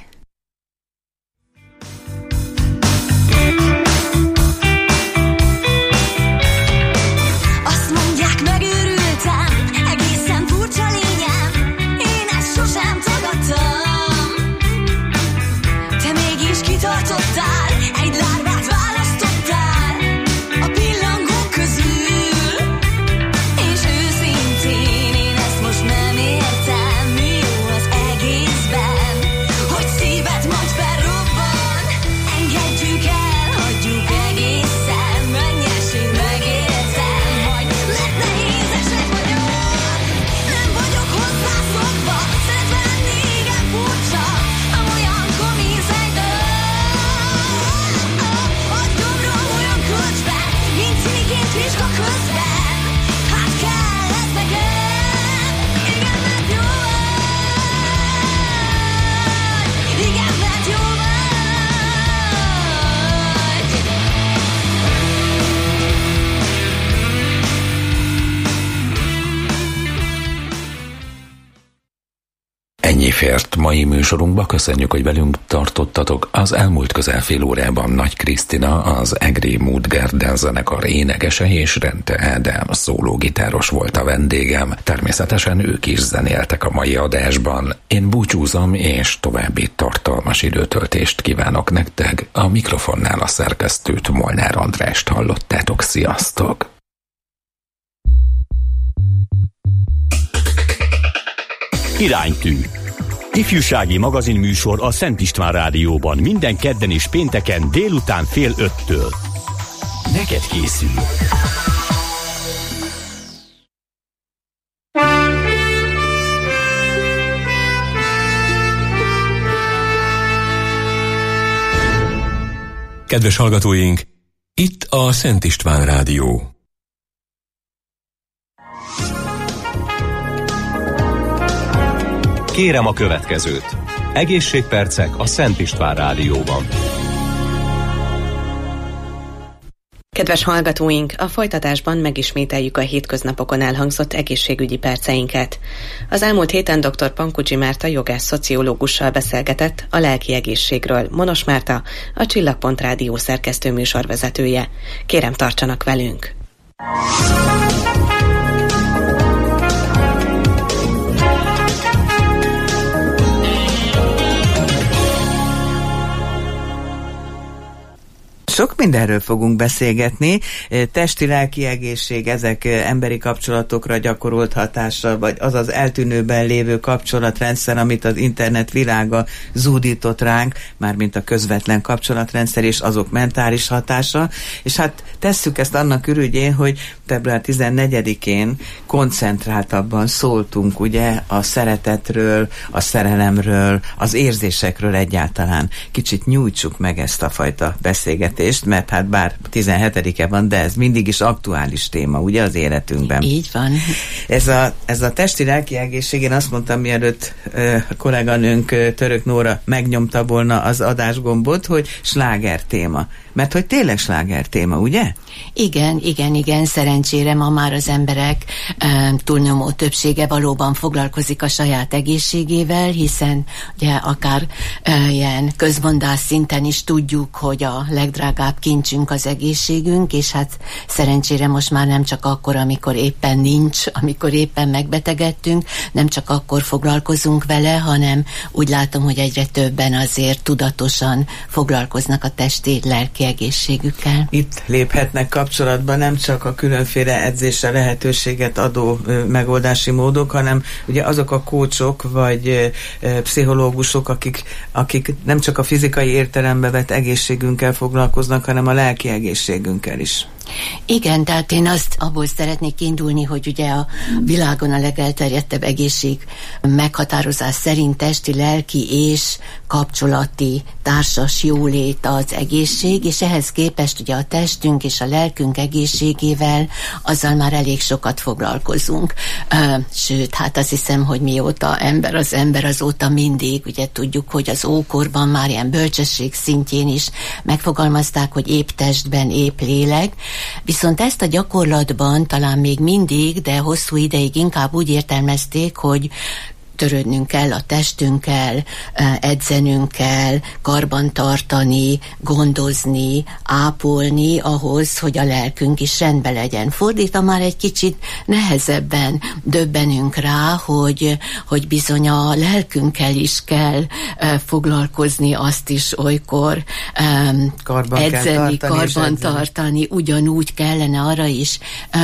[SPEAKER 4] Ennyi fért mai műsorunkba, köszönjük, hogy velünk tartottatok. Az elmúlt közel fél órában Nagy Krisztina, az Angry Mood Garden zenekar énekese, és Rente Ádám szólógitáros volt a vendégem. Természetesen ők is zenéltek a mai adásban. Én búcsúzom, és további tartalmas időtöltést kívánok nektek. A mikrofonnál a szerkesztőt, Molnár Andrást hallottátok. Sziasztok!
[SPEAKER 1] Iránytű. Ifjúsági magazinműsor a Szent István Rádióban minden kedden és pénteken délután 4:30-től. Neked készül.
[SPEAKER 7] Kedves hallgatóink, itt a Szent István Rádió.
[SPEAKER 8] Kérem a következőt. Egészségpercek a Szent István Rádióban.
[SPEAKER 9] Kedves hallgatóink, a folytatásban megismételjük a hétköznapokon elhangzott egészségügyi perceinket. Az elmúlt héten dr. Pankucsi Márta jogász-szociológussal beszélgetett a lelki egészségről. Monos Márta, a Csillagpont Rádió szerkesztő műsorvezetője. Kérem, tartsanak velünk!
[SPEAKER 10] Sok mindenről fogunk beszélgetni, testi-lelki egészség, ezek emberi kapcsolatokra gyakorolt hatással, vagy az az eltűnőben lévő kapcsolatrendszer, amit az internet világa zúdított ránk, mármint a közvetlen kapcsolatrendszer és azok mentális hatása, és hát tesszük ezt annak ürügyén, hogy február 14-én koncentráltabban szóltunk ugye a szeretetről, a szerelemről, az érzésekről egyáltalán. Kicsit nyújtsuk meg ezt a fajta beszélgetést, mert hát bár 17-e van, de ez mindig is aktuális téma, ugye, az életünkben.
[SPEAKER 11] Így van.
[SPEAKER 10] Ez a testi-lelki egészség, én azt mondtam, mielőtt a kolléganőnk Török Nóra megnyomta volna az adásgombot, hogy sláger téma. Mert hogy tényleg sláger téma, ugye?
[SPEAKER 11] Igen, szerencsére ma már az emberek túlnyomó többsége valóban foglalkozik a saját egészségével, hiszen ugye akár ilyen közmondás szinten is tudjuk, hogy a legdrágább kincsünk az egészségünk, és hát szerencsére most már nem csak akkor, amikor éppen nincs, amikor éppen megbetegedtünk, nem csak akkor foglalkozunk vele, hanem úgy látom, hogy egyre többen azért tudatosan foglalkoznak a testi, lelki egészségükkel.
[SPEAKER 10] Itt léphetnek kapcsolatban nem csak a különféle edzésre lehetőséget adó megoldási módok, hanem ugye azok a kócsok vagy pszichológusok, akik nem csak a fizikai értelembe vett egészségünkkel foglalkoznak, hanem a lelki egészségünkkel is.
[SPEAKER 11] Igen, tehát én azt abból szeretnék kiindulni, hogy ugye a világon a legelterjedtebb egészség meghatározás szerint testi, lelki és kapcsolati társas jólét az egészség, és ehhez képest ugye a testünk és a lelkünk egészségével azzal már elég sokat foglalkozunk. Sőt, hát azt hiszem, hogy mióta ember az ember, azóta mindig, ugye tudjuk, hogy az ókorban már ilyen bölcsesség szintjén is megfogalmazták, hogy épp testben, épp lélek, viszont ezt a gyakorlatban talán még mindig, de hosszú ideig inkább úgy értelmezték, hogy törődnünk kell a testünkkel, edzenünk kell, karbantartani, gondozni, ápolni ahhoz, hogy a lelkünk is rendben legyen. Fordítva már egy kicsit nehezebben döbbenünk rá, hogy bizony a lelkünkkel is kell foglalkozni, azt is olykor edzeni, karbantartani, ugyanúgy kellene arra is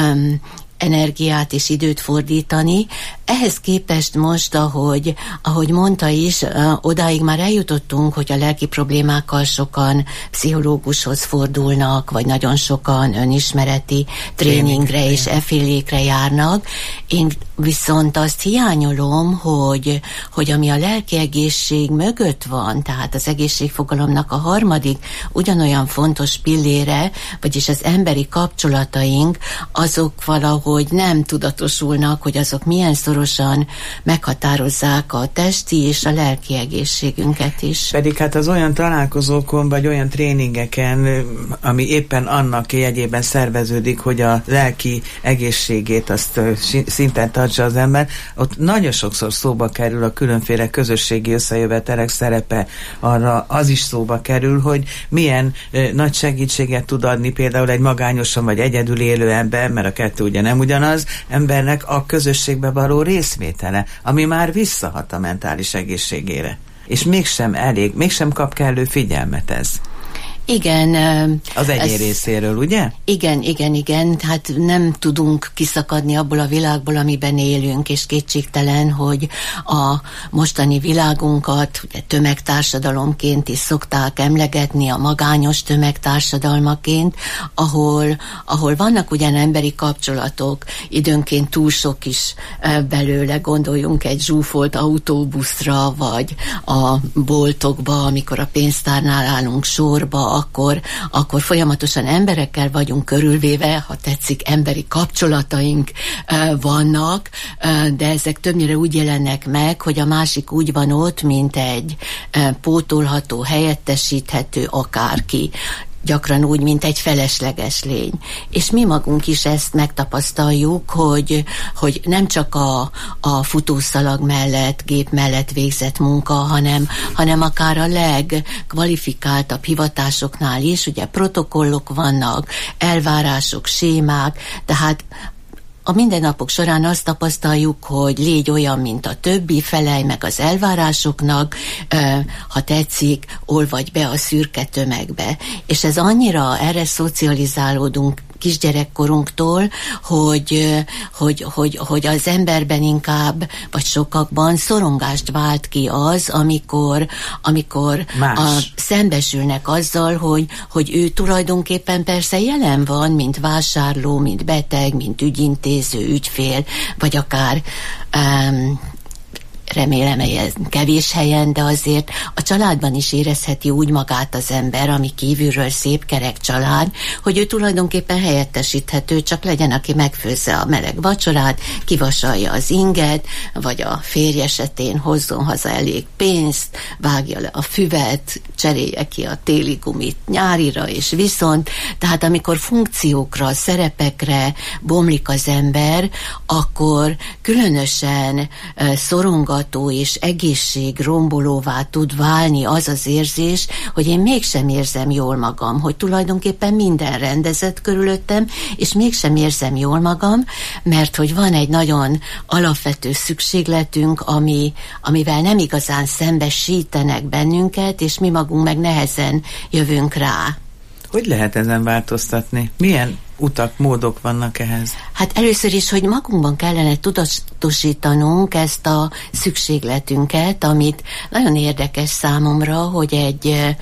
[SPEAKER 11] energiát és időt fordítani. Ehhez képest most, ahogy mondta is, odáig már eljutottunk, hogy a lelki problémákkal sokan pszichológushoz fordulnak, vagy nagyon sokan önismereti tréningre és effélékre járnak. Én viszont azt hiányolom, hogy ami a lelki egészség mögött van, tehát az egészségfogalomnak a harmadik ugyanolyan fontos pillére, vagyis az emberi kapcsolataink, azok valahogy nem tudatosulnak, hogy azok milyen szorosan meghatározzák a testi és a lelki egészségünket is.
[SPEAKER 10] Pedig hát az olyan találkozókon, vagy olyan tréningeken, ami éppen annak jegyében szerveződik, hogy a lelki egészségét azt szinten tartsa az ember, ott nagyon sokszor szóba kerül a különféle közösségi összejövetelek szerepe, arra az is szóba kerül, hogy milyen nagy segítséget tud adni például egy magányosan vagy egyedül élő ember, mert a kettő ugye nem ugyanaz, embernek a közösségbe való részvétele, ami már visszahat a mentális egészségére. És mégsem elég, mégsem kap kellő figyelmet ez.
[SPEAKER 11] Igen.
[SPEAKER 10] Az egyén részéről, ugye?
[SPEAKER 11] Igen. Hát nem tudunk kiszakadni abból a világból, amiben élünk, és kétségtelen, hogy a mostani világunkat ugye, tömegtársadalomként is szokták emlegetni, a magányos tömegtársadalmaként, ahol vannak ugyan emberi kapcsolatok, időnként túl sok is belőle, gondoljunk egy zsúfolt autóbuszra, vagy a boltokba, amikor a pénztárnál állunk sorba, akkor folyamatosan emberekkel vagyunk körülvéve, ha tetszik, emberi kapcsolataink vannak, de ezek többnyire úgy jelennek meg, hogy a másik úgy van ott, mint egy pótolható, helyettesíthető akárki. Gyakran úgy, mint egy felesleges lény. És mi magunk is ezt megtapasztaljuk, hogy nem csak a futószalag mellett, gép mellett végzett munka, hanem akár a legkvalifikáltabb hivatásoknál is, ugye protokollok vannak, elvárások, sémák, tehát a mindennapok során azt tapasztaljuk, hogy légy olyan, mint a többi, felelj meg az elvárásoknak, ha tetszik, olvadj be a szürke tömegbe. És ez annyira, erre szocializálódunk kisgyerekkorunktól, hogy az emberben inkább, vagy sokakban szorongást vált ki az, amikor szembesülnek azzal, hogy ő tulajdonképpen persze jelen van, mint vásárló, mint beteg, mint ügyintéző, ügyfél, vagy akár remélem, kevés helyen, de azért a családban is érezheti úgy magát az ember, ami kívülről szép kerek család, hogy ő tulajdonképpen helyettesíthető, csak legyen, aki megfőzze a meleg vacsorát, kivasalja az inget, vagy a férj esetén hozzon haza elég pénzt, vágja le a füvet, cserélje ki a téli gumit nyárira, és viszont, tehát amikor funkciókra, szerepekre bomlik az ember, akkor különösen szorongató és egészségrombolóvá tud válni az az érzés, hogy én mégsem érzem jól magam, hogy tulajdonképpen minden rendezett körülöttem, és mégsem érzem jól magam, mert hogy van egy nagyon alapvető szükségletünk, amivel nem igazán szembesítenek bennünket, és mi magunk meg nehezen jövünk rá.
[SPEAKER 10] Hogy lehet ezen változtatni? Milyen utak, módok vannak ehhez?
[SPEAKER 11] Hát először is, hogy magunkban kellene tudatosítanunk ezt a szükségletünket, amit nagyon érdekes számomra, hogy egy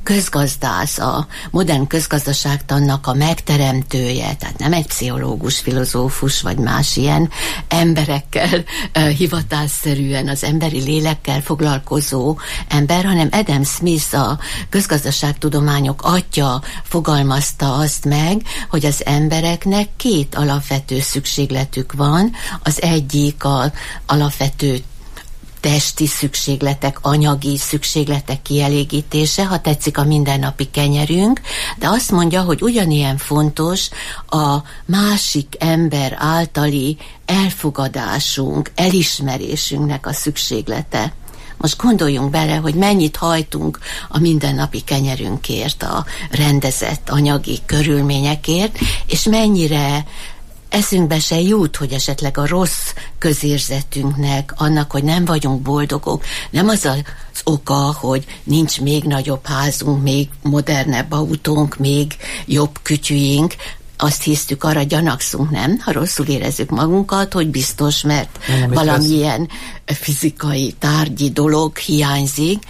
[SPEAKER 11] közgazdász, a modern közgazdaságtannak a megteremtője, tehát nem egy pszichológus, filozófus, vagy más ilyen emberekkel hivatásszerűen az emberi lélekkel foglalkozó ember, hanem Adam Smith, a közgazdaságtudományok atya fogalmazta azt meg, hogy az embereknek két alapvető szükségletük van. Az egyik az alapvető testi szükségletek, anyagi szükségletek kielégítése, ha tetszik a mindennapi kenyerünk, de azt mondja, hogy ugyanilyen fontos a másik ember általi elfogadásunk, elismerésünknek a szükséglete. Most gondoljunk bele, hogy mennyit hajtunk a mindennapi kenyerünkért, a rendezett anyagi körülményekért, és mennyire eszünkbe se jut, hogy esetleg a rossz közérzetünknek, annak, hogy nem vagyunk boldogok, nem az az oka, hogy nincs még nagyobb házunk, még modernebb autónk, még jobb kütyüink, azt hisztük, arra gyanakszunk, nem? Ha rosszul érezzük magunkat, hogy biztos, mert valamilyen fizikai, tárgyi dolog hiányzik,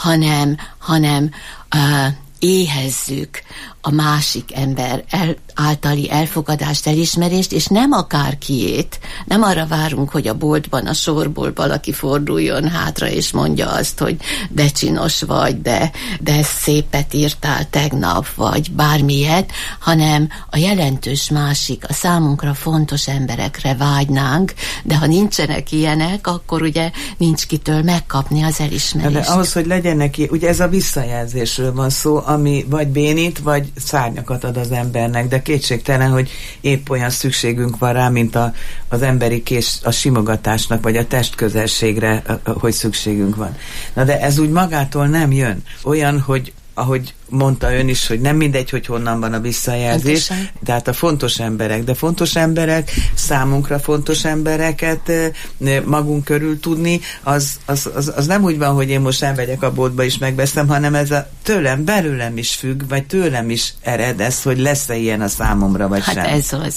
[SPEAKER 11] hanem éhezzük a másik ember általi elfogadást, elismerést, és nem akárkiét. Nem arra várunk, hogy a boltban, a sorból valaki forduljon hátra, és mondja azt, hogy de csinos vagy, de szépet írtál tegnap, vagy bármilyet, hanem a jelentős másik, a számunkra fontos emberekre vágynánk, de ha nincsenek ilyenek, akkor ugye nincs kitől megkapni az elismerést.
[SPEAKER 10] De ahhoz, hogy legyenek, ugye ez a visszajelzésről van szó, ami vagy bénít, vagy szárnyakat ad az embernek, de kétségtelen, hogy épp olyan szükségünk van rá, mint az emberi a simogatásnak, vagy a testközelségre, hogy szükségünk van. Na de ez úgy magától nem jön. Olyan, hogy ahogy mondta ön is, hogy nem mindegy, hogy honnan van a visszajelzés, de hát a fontos emberek, számunkra fontos embereket magunk körül tudni, az nem úgy van, hogy én most elmegyek a boltba és megveszem, hanem ez a belőlem is függ, vagy tőlem is ered ez, hogy lesz-e ilyen a számomra, vagy sem.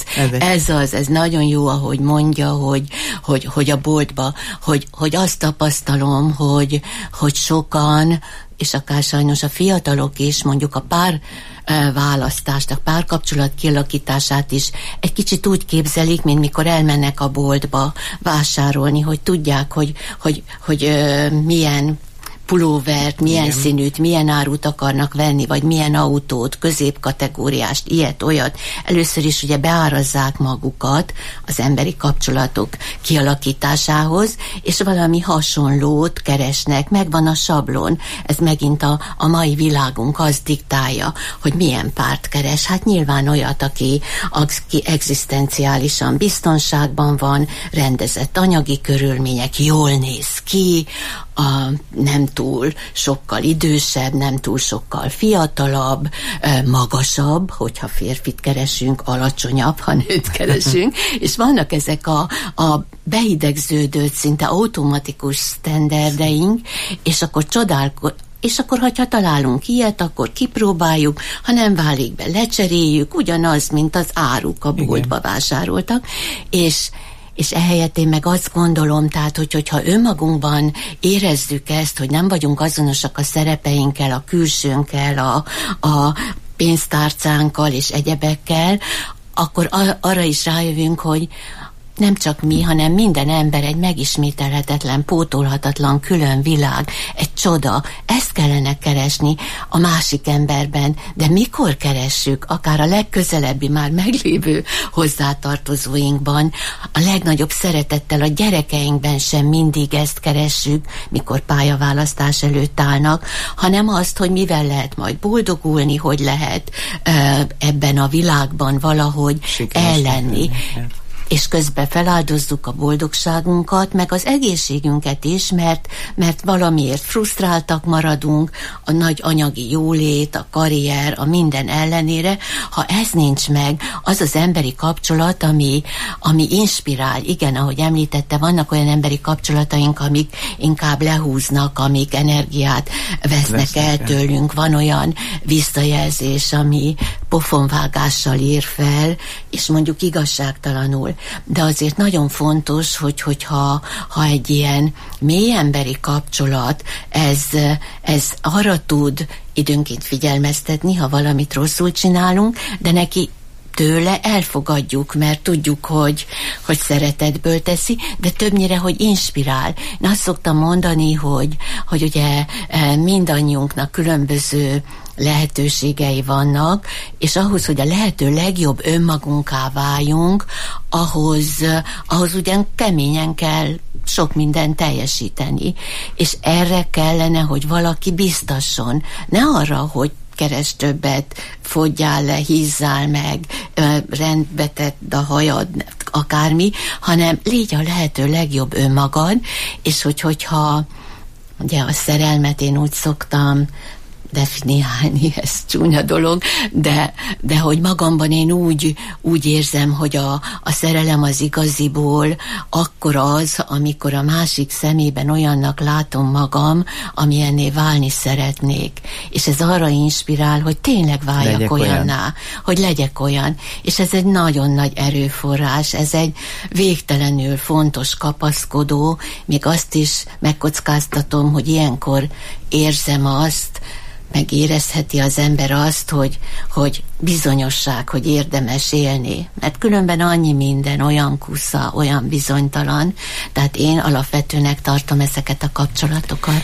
[SPEAKER 11] Hát ez nagyon jó, ahogy mondja, hogy a boltba, hogy azt tapasztalom, hogy sokan, és akár sajnos a fiatalok is mondjuk a választást, a párkapcsolat kialakítását is egy kicsit úgy képzelik, mint mikor elmennek a boltba vásárolni, hogy tudják, hogy milyen pulóvert, milyen színűt, milyen árut akarnak venni, vagy milyen autót, középkategóriást, ilyet, olyat. Először is ugye beárazzák magukat az emberi kapcsolatok kialakításához, és valami hasonlót keresnek, megvan a sablon. Ez megint a mai világunk az diktálja, hogy milyen párt keres. Hát nyilván olyat, aki egzisztenciálisan biztonságban van, rendezett anyagi körülmények, jól néz ki, nem túl sokkal idősebb, nem túl sokkal fiatalabb, magasabb, hogyha férfit keresünk, alacsonyabb, ha nőt keresünk, és vannak ezek a beidegződött, szinte automatikus sztenderdeink, és akkor és akkor, ha találunk ilyet, akkor kipróbáljuk, ha nem válik be, lecseréljük, ugyanaz, mint az áruk a boltba vásároltak, és ehelyett én meg azt gondolom, tehát, hogyha önmagunkban érezzük ezt, hogy nem vagyunk azonosak a szerepeinkkel, a külsőnkkel, a pénztárcánkkal és egyebekkel, akkor arra is rájövünk, hogy nem csak mi, hanem minden ember egy megismételhetetlen, pótolhatatlan külön világ, egy csoda. Ezt kellene keresni a másik emberben, de mikor keressük, akár a legközelebbi már meglévő hozzátartozóinkban, a legnagyobb szeretettel a gyerekeinkben sem mindig ezt keressük, mikor pályaválasztás előtt állnak, hanem azt, hogy mivel lehet majd boldogulni, hogy lehet ebben a világban valahogy ellenni. És közben feláldozzuk a boldogságunkat, meg az egészségünket is, mert valamiért frusztráltak maradunk, a nagy anyagi jólét, a karrier, a minden ellenére. Ha ez nincs meg, az az emberi kapcsolat, ami inspirál. Igen, ahogy említette, vannak olyan emberi kapcsolataink, amik inkább lehúznak, amik energiát vesznek el tőlünk. Van olyan visszajelzés, ami pofonvágással ír fel, és mondjuk igazságtalanul. De azért nagyon fontos, hogyha egy ilyen mély emberi kapcsolat, ez arra tud időnként figyelmeztetni, ha valamit rosszul csinálunk, de neki tőle elfogadjuk, mert tudjuk, hogy szeretetből teszi, de többnyire, hogy inspirál. Én azt szoktam mondani, hogy ugye mindannyiunknak különböző lehetőségei vannak, és ahhoz, hogy a lehető legjobb önmagunká váljunk, ahhoz ugyan keményen kell sok mindent teljesíteni. És erre kellene, hogy valaki biztasson. Ne arra, hogy keresd többet, fogyjál le, hízzál meg, rendbe tedd a hajad, akármi, hanem légy a lehető legjobb önmagad, és hogyha ugye a szerelmet én úgy szoktam definiálni, ez csúnya dolog, de hogy magamban én úgy érzem, hogy a szerelem az igaziból akkor az, amikor a másik szemében olyannak látom magam, amilyenné válni szeretnék. És ez arra inspirál, hogy tényleg váljak olyanná, hogy legyek olyan. És ez egy nagyon nagy erőforrás, ez egy végtelenül fontos kapaszkodó, még azt is megkockáztatom, hogy ilyenkor érzem azt, megérezheti az ember azt, hogy bizonyosság, hogy érdemes élni. Mert különben annyi minden, olyan kusza, olyan bizonytalan. Tehát én alapvetőnek tartom ezeket a kapcsolatokat.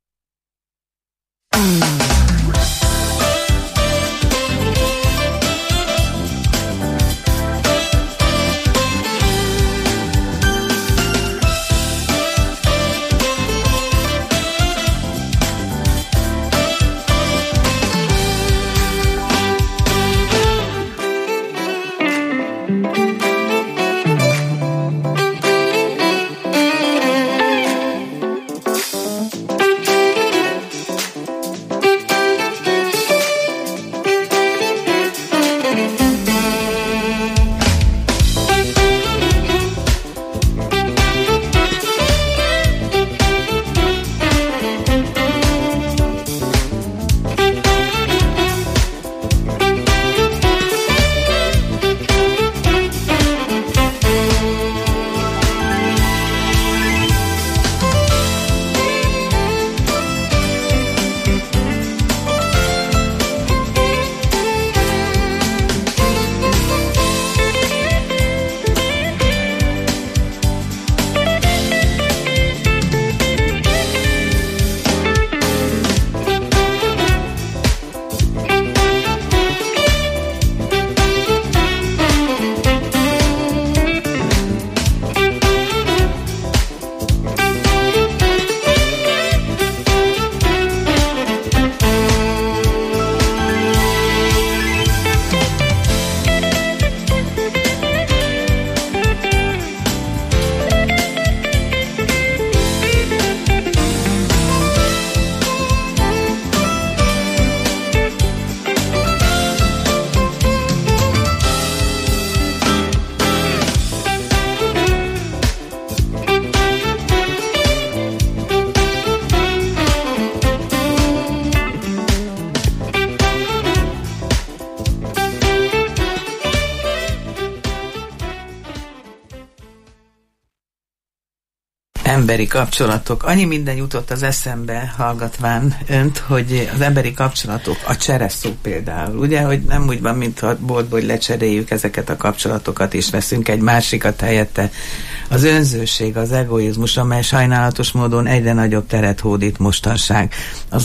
[SPEAKER 10] Emberi kapcsolatok. Annyi minden jutott az eszembe hallgatván önt, hogy az emberi kapcsolatok, a csereszó például, ugye, hogy nem úgy van, mintha boltból, hogy lecseréljük ezeket a kapcsolatokat, és veszünk egy másikat helyette. Az önzőség, az egoizmus, amely sajnálatos módon egyre nagyobb teret hódít mostanság. Az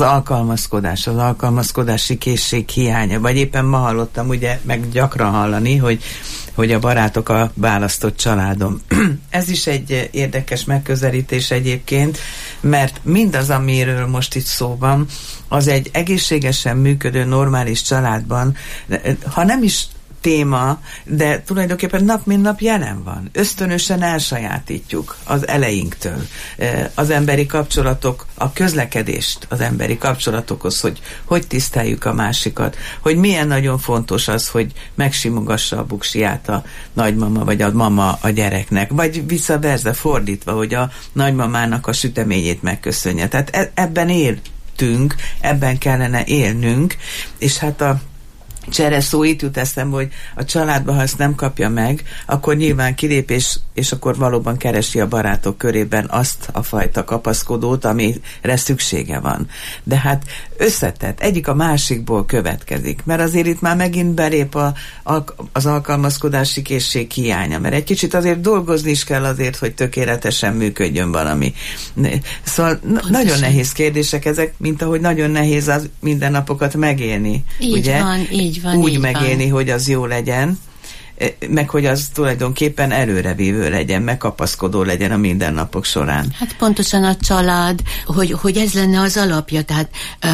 [SPEAKER 10] alkalmazkodási készség hiánya, vagy éppen ma hallottam, ugye, meg gyakran hallani, hogy a barátok a választott családom. Ez is egy érdekes megközelítés egyébként, mert mindaz, amiről most itt szó van, az egy egészségesen működő, normális családban, ha nem is téma, de tulajdonképpen nap mint nap jelen van. Ösztönösen elsajátítjuk az elejénktől. Az emberi kapcsolatok, a közlekedést az emberi kapcsolatokhoz, hogy tiszteljük a másikat, hogy milyen nagyon fontos az, hogy megsimogassa a buksiját a nagymama, vagy a mama a gyereknek, vagy vice versa, fordítva, hogy a nagymamának a süteményét megköszönje. Tehát ebben éltünk, ebben kellene élnünk, és hát csereszó, itt jut eszembe, hogy a családba, ha ezt nem kapja meg, akkor nyilván kilép, és akkor valóban keresi a barátok körében azt a fajta kapaszkodót, amire szüksége van. De hát összetett, egyik a másikból következik, mert azért itt már megint belép az alkalmazkodási készség hiánya, mert egy kicsit azért dolgozni is kell azért, hogy tökéletesen működjön valami. Szóval nagyon nehéz kérdések ezek, mint ahogy nagyon nehéz az mindennapokat megélni.
[SPEAKER 11] Így
[SPEAKER 10] ugye?
[SPEAKER 11] van, így van.
[SPEAKER 10] Úgy
[SPEAKER 11] így
[SPEAKER 10] megélni,
[SPEAKER 11] van.
[SPEAKER 10] hogy az jó legyen, meg hogy az tulajdonképpen előrevívő legyen, megkapaszkodó legyen a mindennapok során.
[SPEAKER 11] Hát pontosan a család, hogy ez lenne az alapja, tehát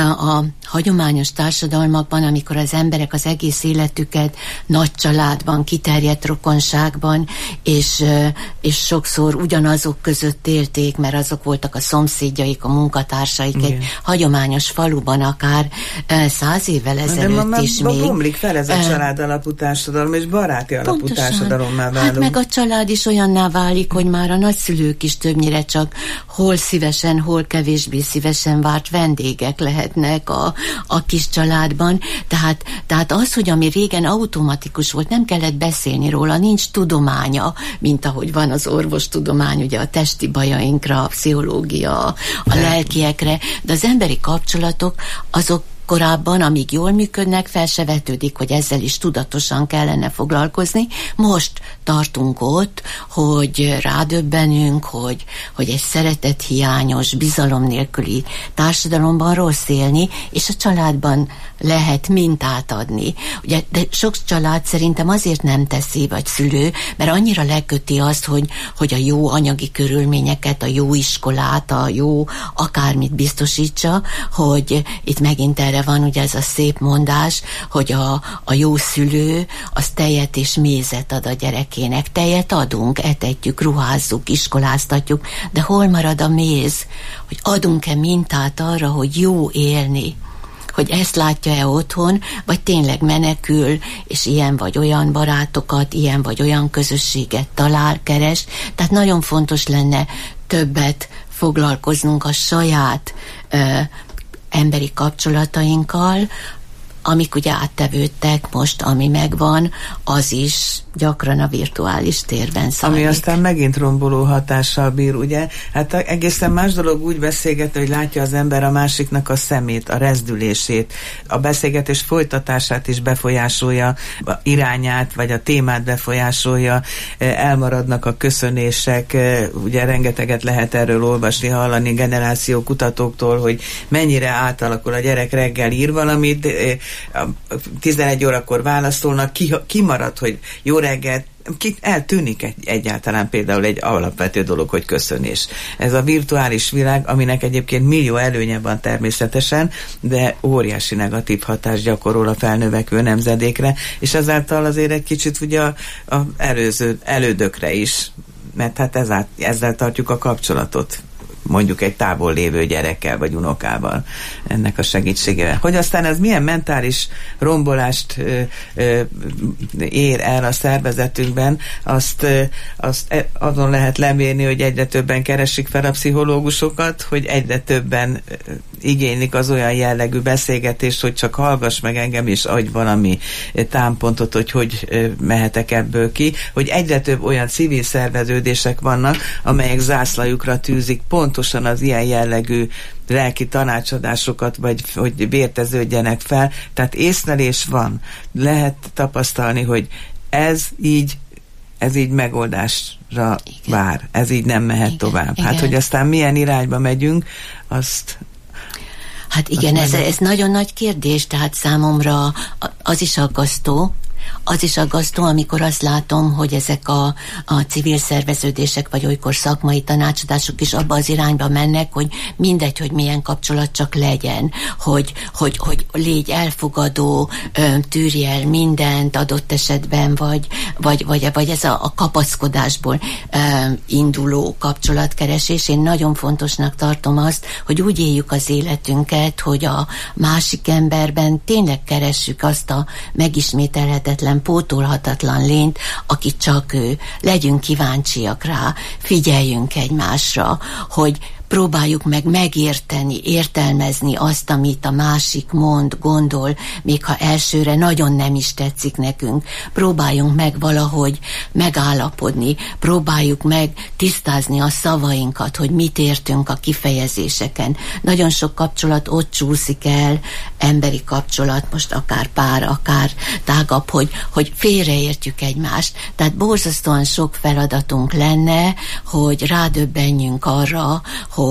[SPEAKER 11] a hagyományos társadalmakban, amikor az emberek az egész életüket nagy családban, kiterjedt rokonságban, és sokszor ugyanazok között élték, mert azok voltak a szomszédjaik, a munkatársaik, igen. Egy hagyományos faluban akár 100 évvel ezelőtt is még.
[SPEAKER 10] Bomlik fel ez a család alapú társadalom, és baráti alapú társadalommá válunk.
[SPEAKER 11] Hát meg a család is olyanná válik, hogy már a nagyszülők is többnyire csak hol szívesen, hol kevésbé szívesen várt vendégek lehetnek a kis családban. Tehát az, hogy ami régen automatikus volt, nem kellett beszélni róla, nincs tudománya, mint ahogy van az orvostudomány, ugye a testi bajainkra, a pszichológia, a lelkiekre, de az emberi kapcsolatok azok korábban, amíg jól működnek, fel se vetődik, hogy ezzel is tudatosan kellene foglalkozni. Most tartunk ott, hogy rádöbbenünk, hogy egy szeretethiányos, bizalom nélküli társadalomban rossz élni, és a családban lehet mintát adni. Ugye, de sok család szerintem azért nem teszi, vagy szülő, mert annyira leköti azt, hogy a jó anyagi körülményeket, a jó iskolát, a jó akármit biztosítsa, hogy itt megint erre van ugye ez a szép mondás, hogy a jó szülő az tejet és mézet ad a gyerekének. Tejet adunk, etetjük, ruházzuk, iskoláztatjuk, de hol marad a méz? Hogy adunk-e mintát arra, hogy jó élni? Hogy ezt látja-e otthon, vagy tényleg menekül, és ilyen vagy olyan barátokat, ilyen vagy olyan közösséget talál, keres. Tehát nagyon fontos lenne többet foglalkoznunk a saját emberi kapcsolatainkkal, amik ugye áttevődtek most, ami megvan, az is gyakran a virtuális térben szállít.
[SPEAKER 10] Ami aztán megint romboló hatással bír, ugye? Hát egészen más dolog úgy beszélgetni, hogy látja az ember a másiknak a szemét, a rezdülését, a beszélgetés folytatását is befolyásolja, a irányát, vagy a témát befolyásolja, elmaradnak a köszönések, ugye rengeteget lehet erről olvasni, hallani generációkutatóktól, hogy mennyire átalakul a gyerek, reggel ír valamit, 11 órakor válaszolnak, ki marad, hogy jó reggelt, eltűnik egyáltalán például egy alapvető dolog, hogy köszönés. Ez a virtuális világ, aminek egyébként millió előnye van természetesen, de óriási negatív hatást gyakorol a felnövekvő nemzedékre, és ezáltal azért egy kicsit ugye a elődökre is, mert hát ezzel tartjuk a kapcsolatot, mondjuk egy távol lévő gyerekkel vagy unokával ennek a segítségével. Hogy aztán ez milyen mentális rombolást ér el a szervezetünkben, azt azon lehet lemérni, hogy egyre többen keresik fel a pszichológusokat, hogy egyre többen igénylik az olyan jellegű beszélgetést, hogy csak hallgass meg engem, és adj valami támpontot, hogy mehetek ebből ki, hogy egyre több olyan civil szerveződések vannak, amelyek zászlajukra tűzik pontosan az ilyen jellegű lelki tanácsadásokat, vagy hogy vérteződjenek fel. Tehát észlelés van. Lehet tapasztalni, hogy ez így megoldásra vár. Ez így nem mehet tovább.
[SPEAKER 11] Igen.
[SPEAKER 10] Hát, hogy aztán milyen irányba megyünk, azt...
[SPEAKER 11] Hát igen, ez nagyon nagy kérdés, tehát számomra az is aggasztó, amikor azt látom, hogy ezek a civil szerveződések, vagy olykor szakmai tanácsadások is abba az irányba mennek, hogy mindegy, hogy milyen kapcsolat csak legyen, hogy légy elfogadó, tűrj el mindent adott esetben, vagy ez a kapaszkodásból induló kapcsolatkeresés. Én nagyon fontosnak tartom azt, hogy úgy éljük az életünket, hogy a másik emberben tényleg keressük azt a megismételhetetlen, pótolhatatlan lényt, aki csak ő. Legyünk kíváncsiak rá, figyeljünk egymásra, hogy próbáljuk meg megérteni, értelmezni azt, amit a másik mond, gondol, még ha elsőre nagyon nem is tetszik nekünk. Próbáljunk meg valahogy megállapodni, próbáljuk meg tisztázni a szavainkat, hogy mit értünk a kifejezéseken. Nagyon sok kapcsolat ott csúszik el, emberi kapcsolat, most akár pár, akár tágabb, hogy félreértjük egymást. Tehát borzasztóan sok feladatunk lenne, hogy rádöbbenjünk arra,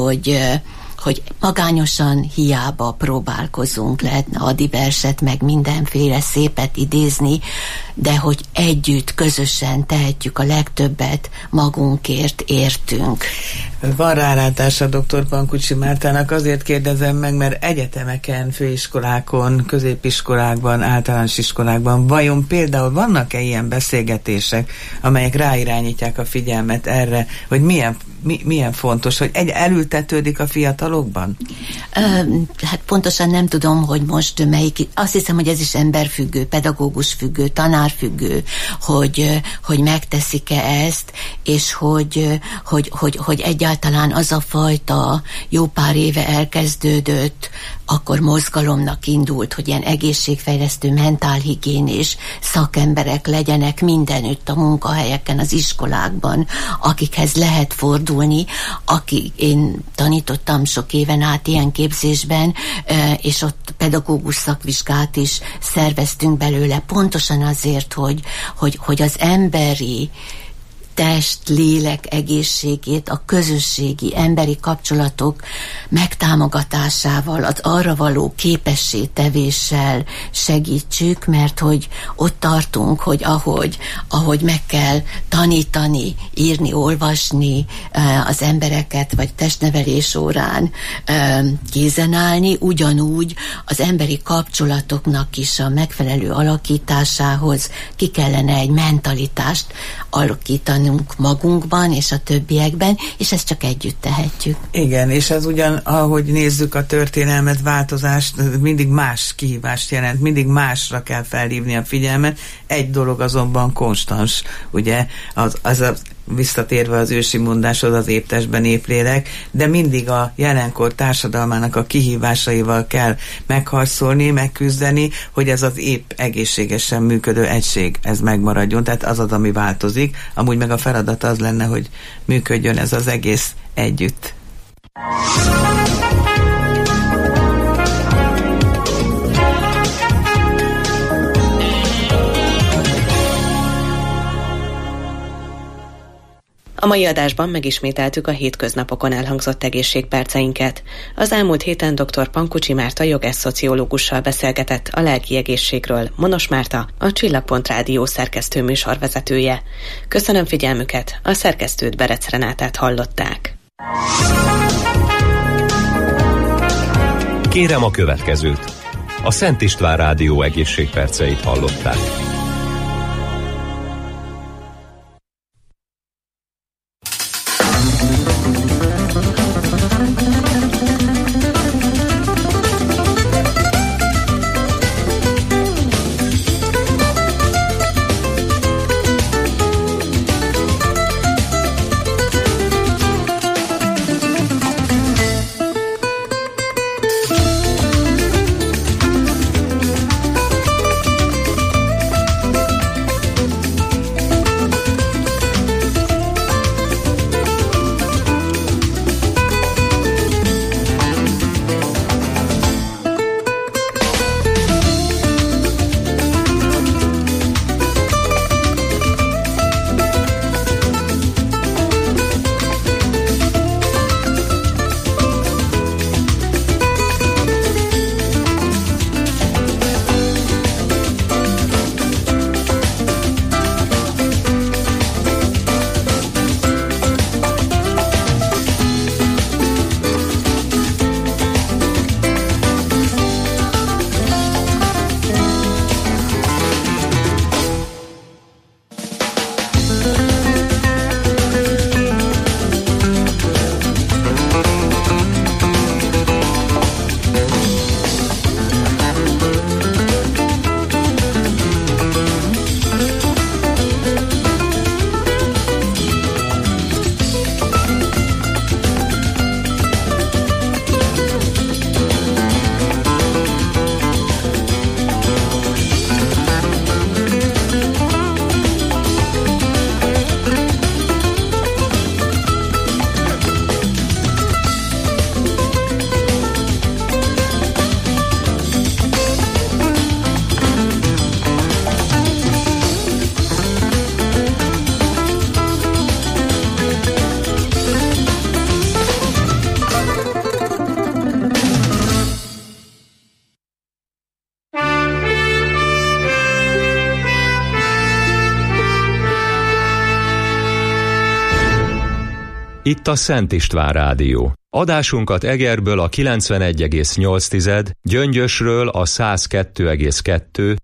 [SPEAKER 11] hogy magányosan hiába próbálkozunk, lehetne adiverset, meg mindenféle szépet idézni, de hogy együtt, közösen tehetjük a legtöbbet magunkért, értünk.
[SPEAKER 10] Van rálátása dr. Pankucsi Mártának, azért kérdezem meg, mert egyetemeken, főiskolákon, középiskolákban, általános iskolákban vajon például vannak-e ilyen beszélgetések, amelyek ráirányítják a figyelmet erre, hogy milyen fontos, hogy elültetődik a fiatalokban?
[SPEAKER 11] Hát pontosan nem tudom, hogy most melyik, azt hiszem, hogy ez is emberfüggő, pedagógusfüggő, tanárfüggő, hogy megteszik-e ezt, és hogy egyáltalán az a fajta jó pár éve elkezdődött, akkor mozgalomnak indult, hogy ilyen egészségfejlesztő, mentálhigiénés szakemberek legyenek mindenütt a munkahelyeken, az iskolákban, akikhez lehet fordulni, én tanítottam sok éven át ilyen képzésben, és ott pedagógus szakvizsgát is szerveztünk belőle, pontosan azért, hogy az emberi test, lélek egészségét a közösségi, emberi kapcsolatok megtámogatásával, az arra való képességtevéssel segítsük, mert hogy ott tartunk, hogy ahogy meg kell tanítani, írni, olvasni az embereket, vagy testnevelés órán kézen állni, ugyanúgy az emberi kapcsolatoknak is a megfelelő alakításához ki kellene egy mentalitást alakítani magunkban és a többiekben, és ezt csak együtt tehetjük.
[SPEAKER 10] Igen, és ez ugyan, ahogy nézzük a történelmet, változást, mindig más kihívást jelent, mindig másra kell felhívni a figyelmet. Egy dolog azonban konstans, ugye, az visszatérve az ősi mondáshoz, az épp testben épp lélek, de mindig a jelenkor társadalmának a kihívásaival kell megharcolni, megküzdeni, hogy ez az épp egészségesen működő egység, ez megmaradjon. Tehát az, ami változik, amúgy meg a feladat az lenne, hogy működjön ez az egész együtt.
[SPEAKER 9] A mai adásban megismételtük a hétköznapokon elhangzott egészségperceinket. Az elmúlt héten dr. Pankucsi Márta jogász-szociológussal beszélgetett a lelki egészségről. Monos Márta, a Csillagpont Rádió szerkesztő műsorvezetője. Köszönöm figyelmüket, a szerkesztőt, Berec Renátát hallották.
[SPEAKER 8] Kérem a következőt. A Szent István Rádió egészségperceit hallották. Itt a Szent István Rádió. Adásunkat Egerből a 91,8, Gyöngyösről a 102,2,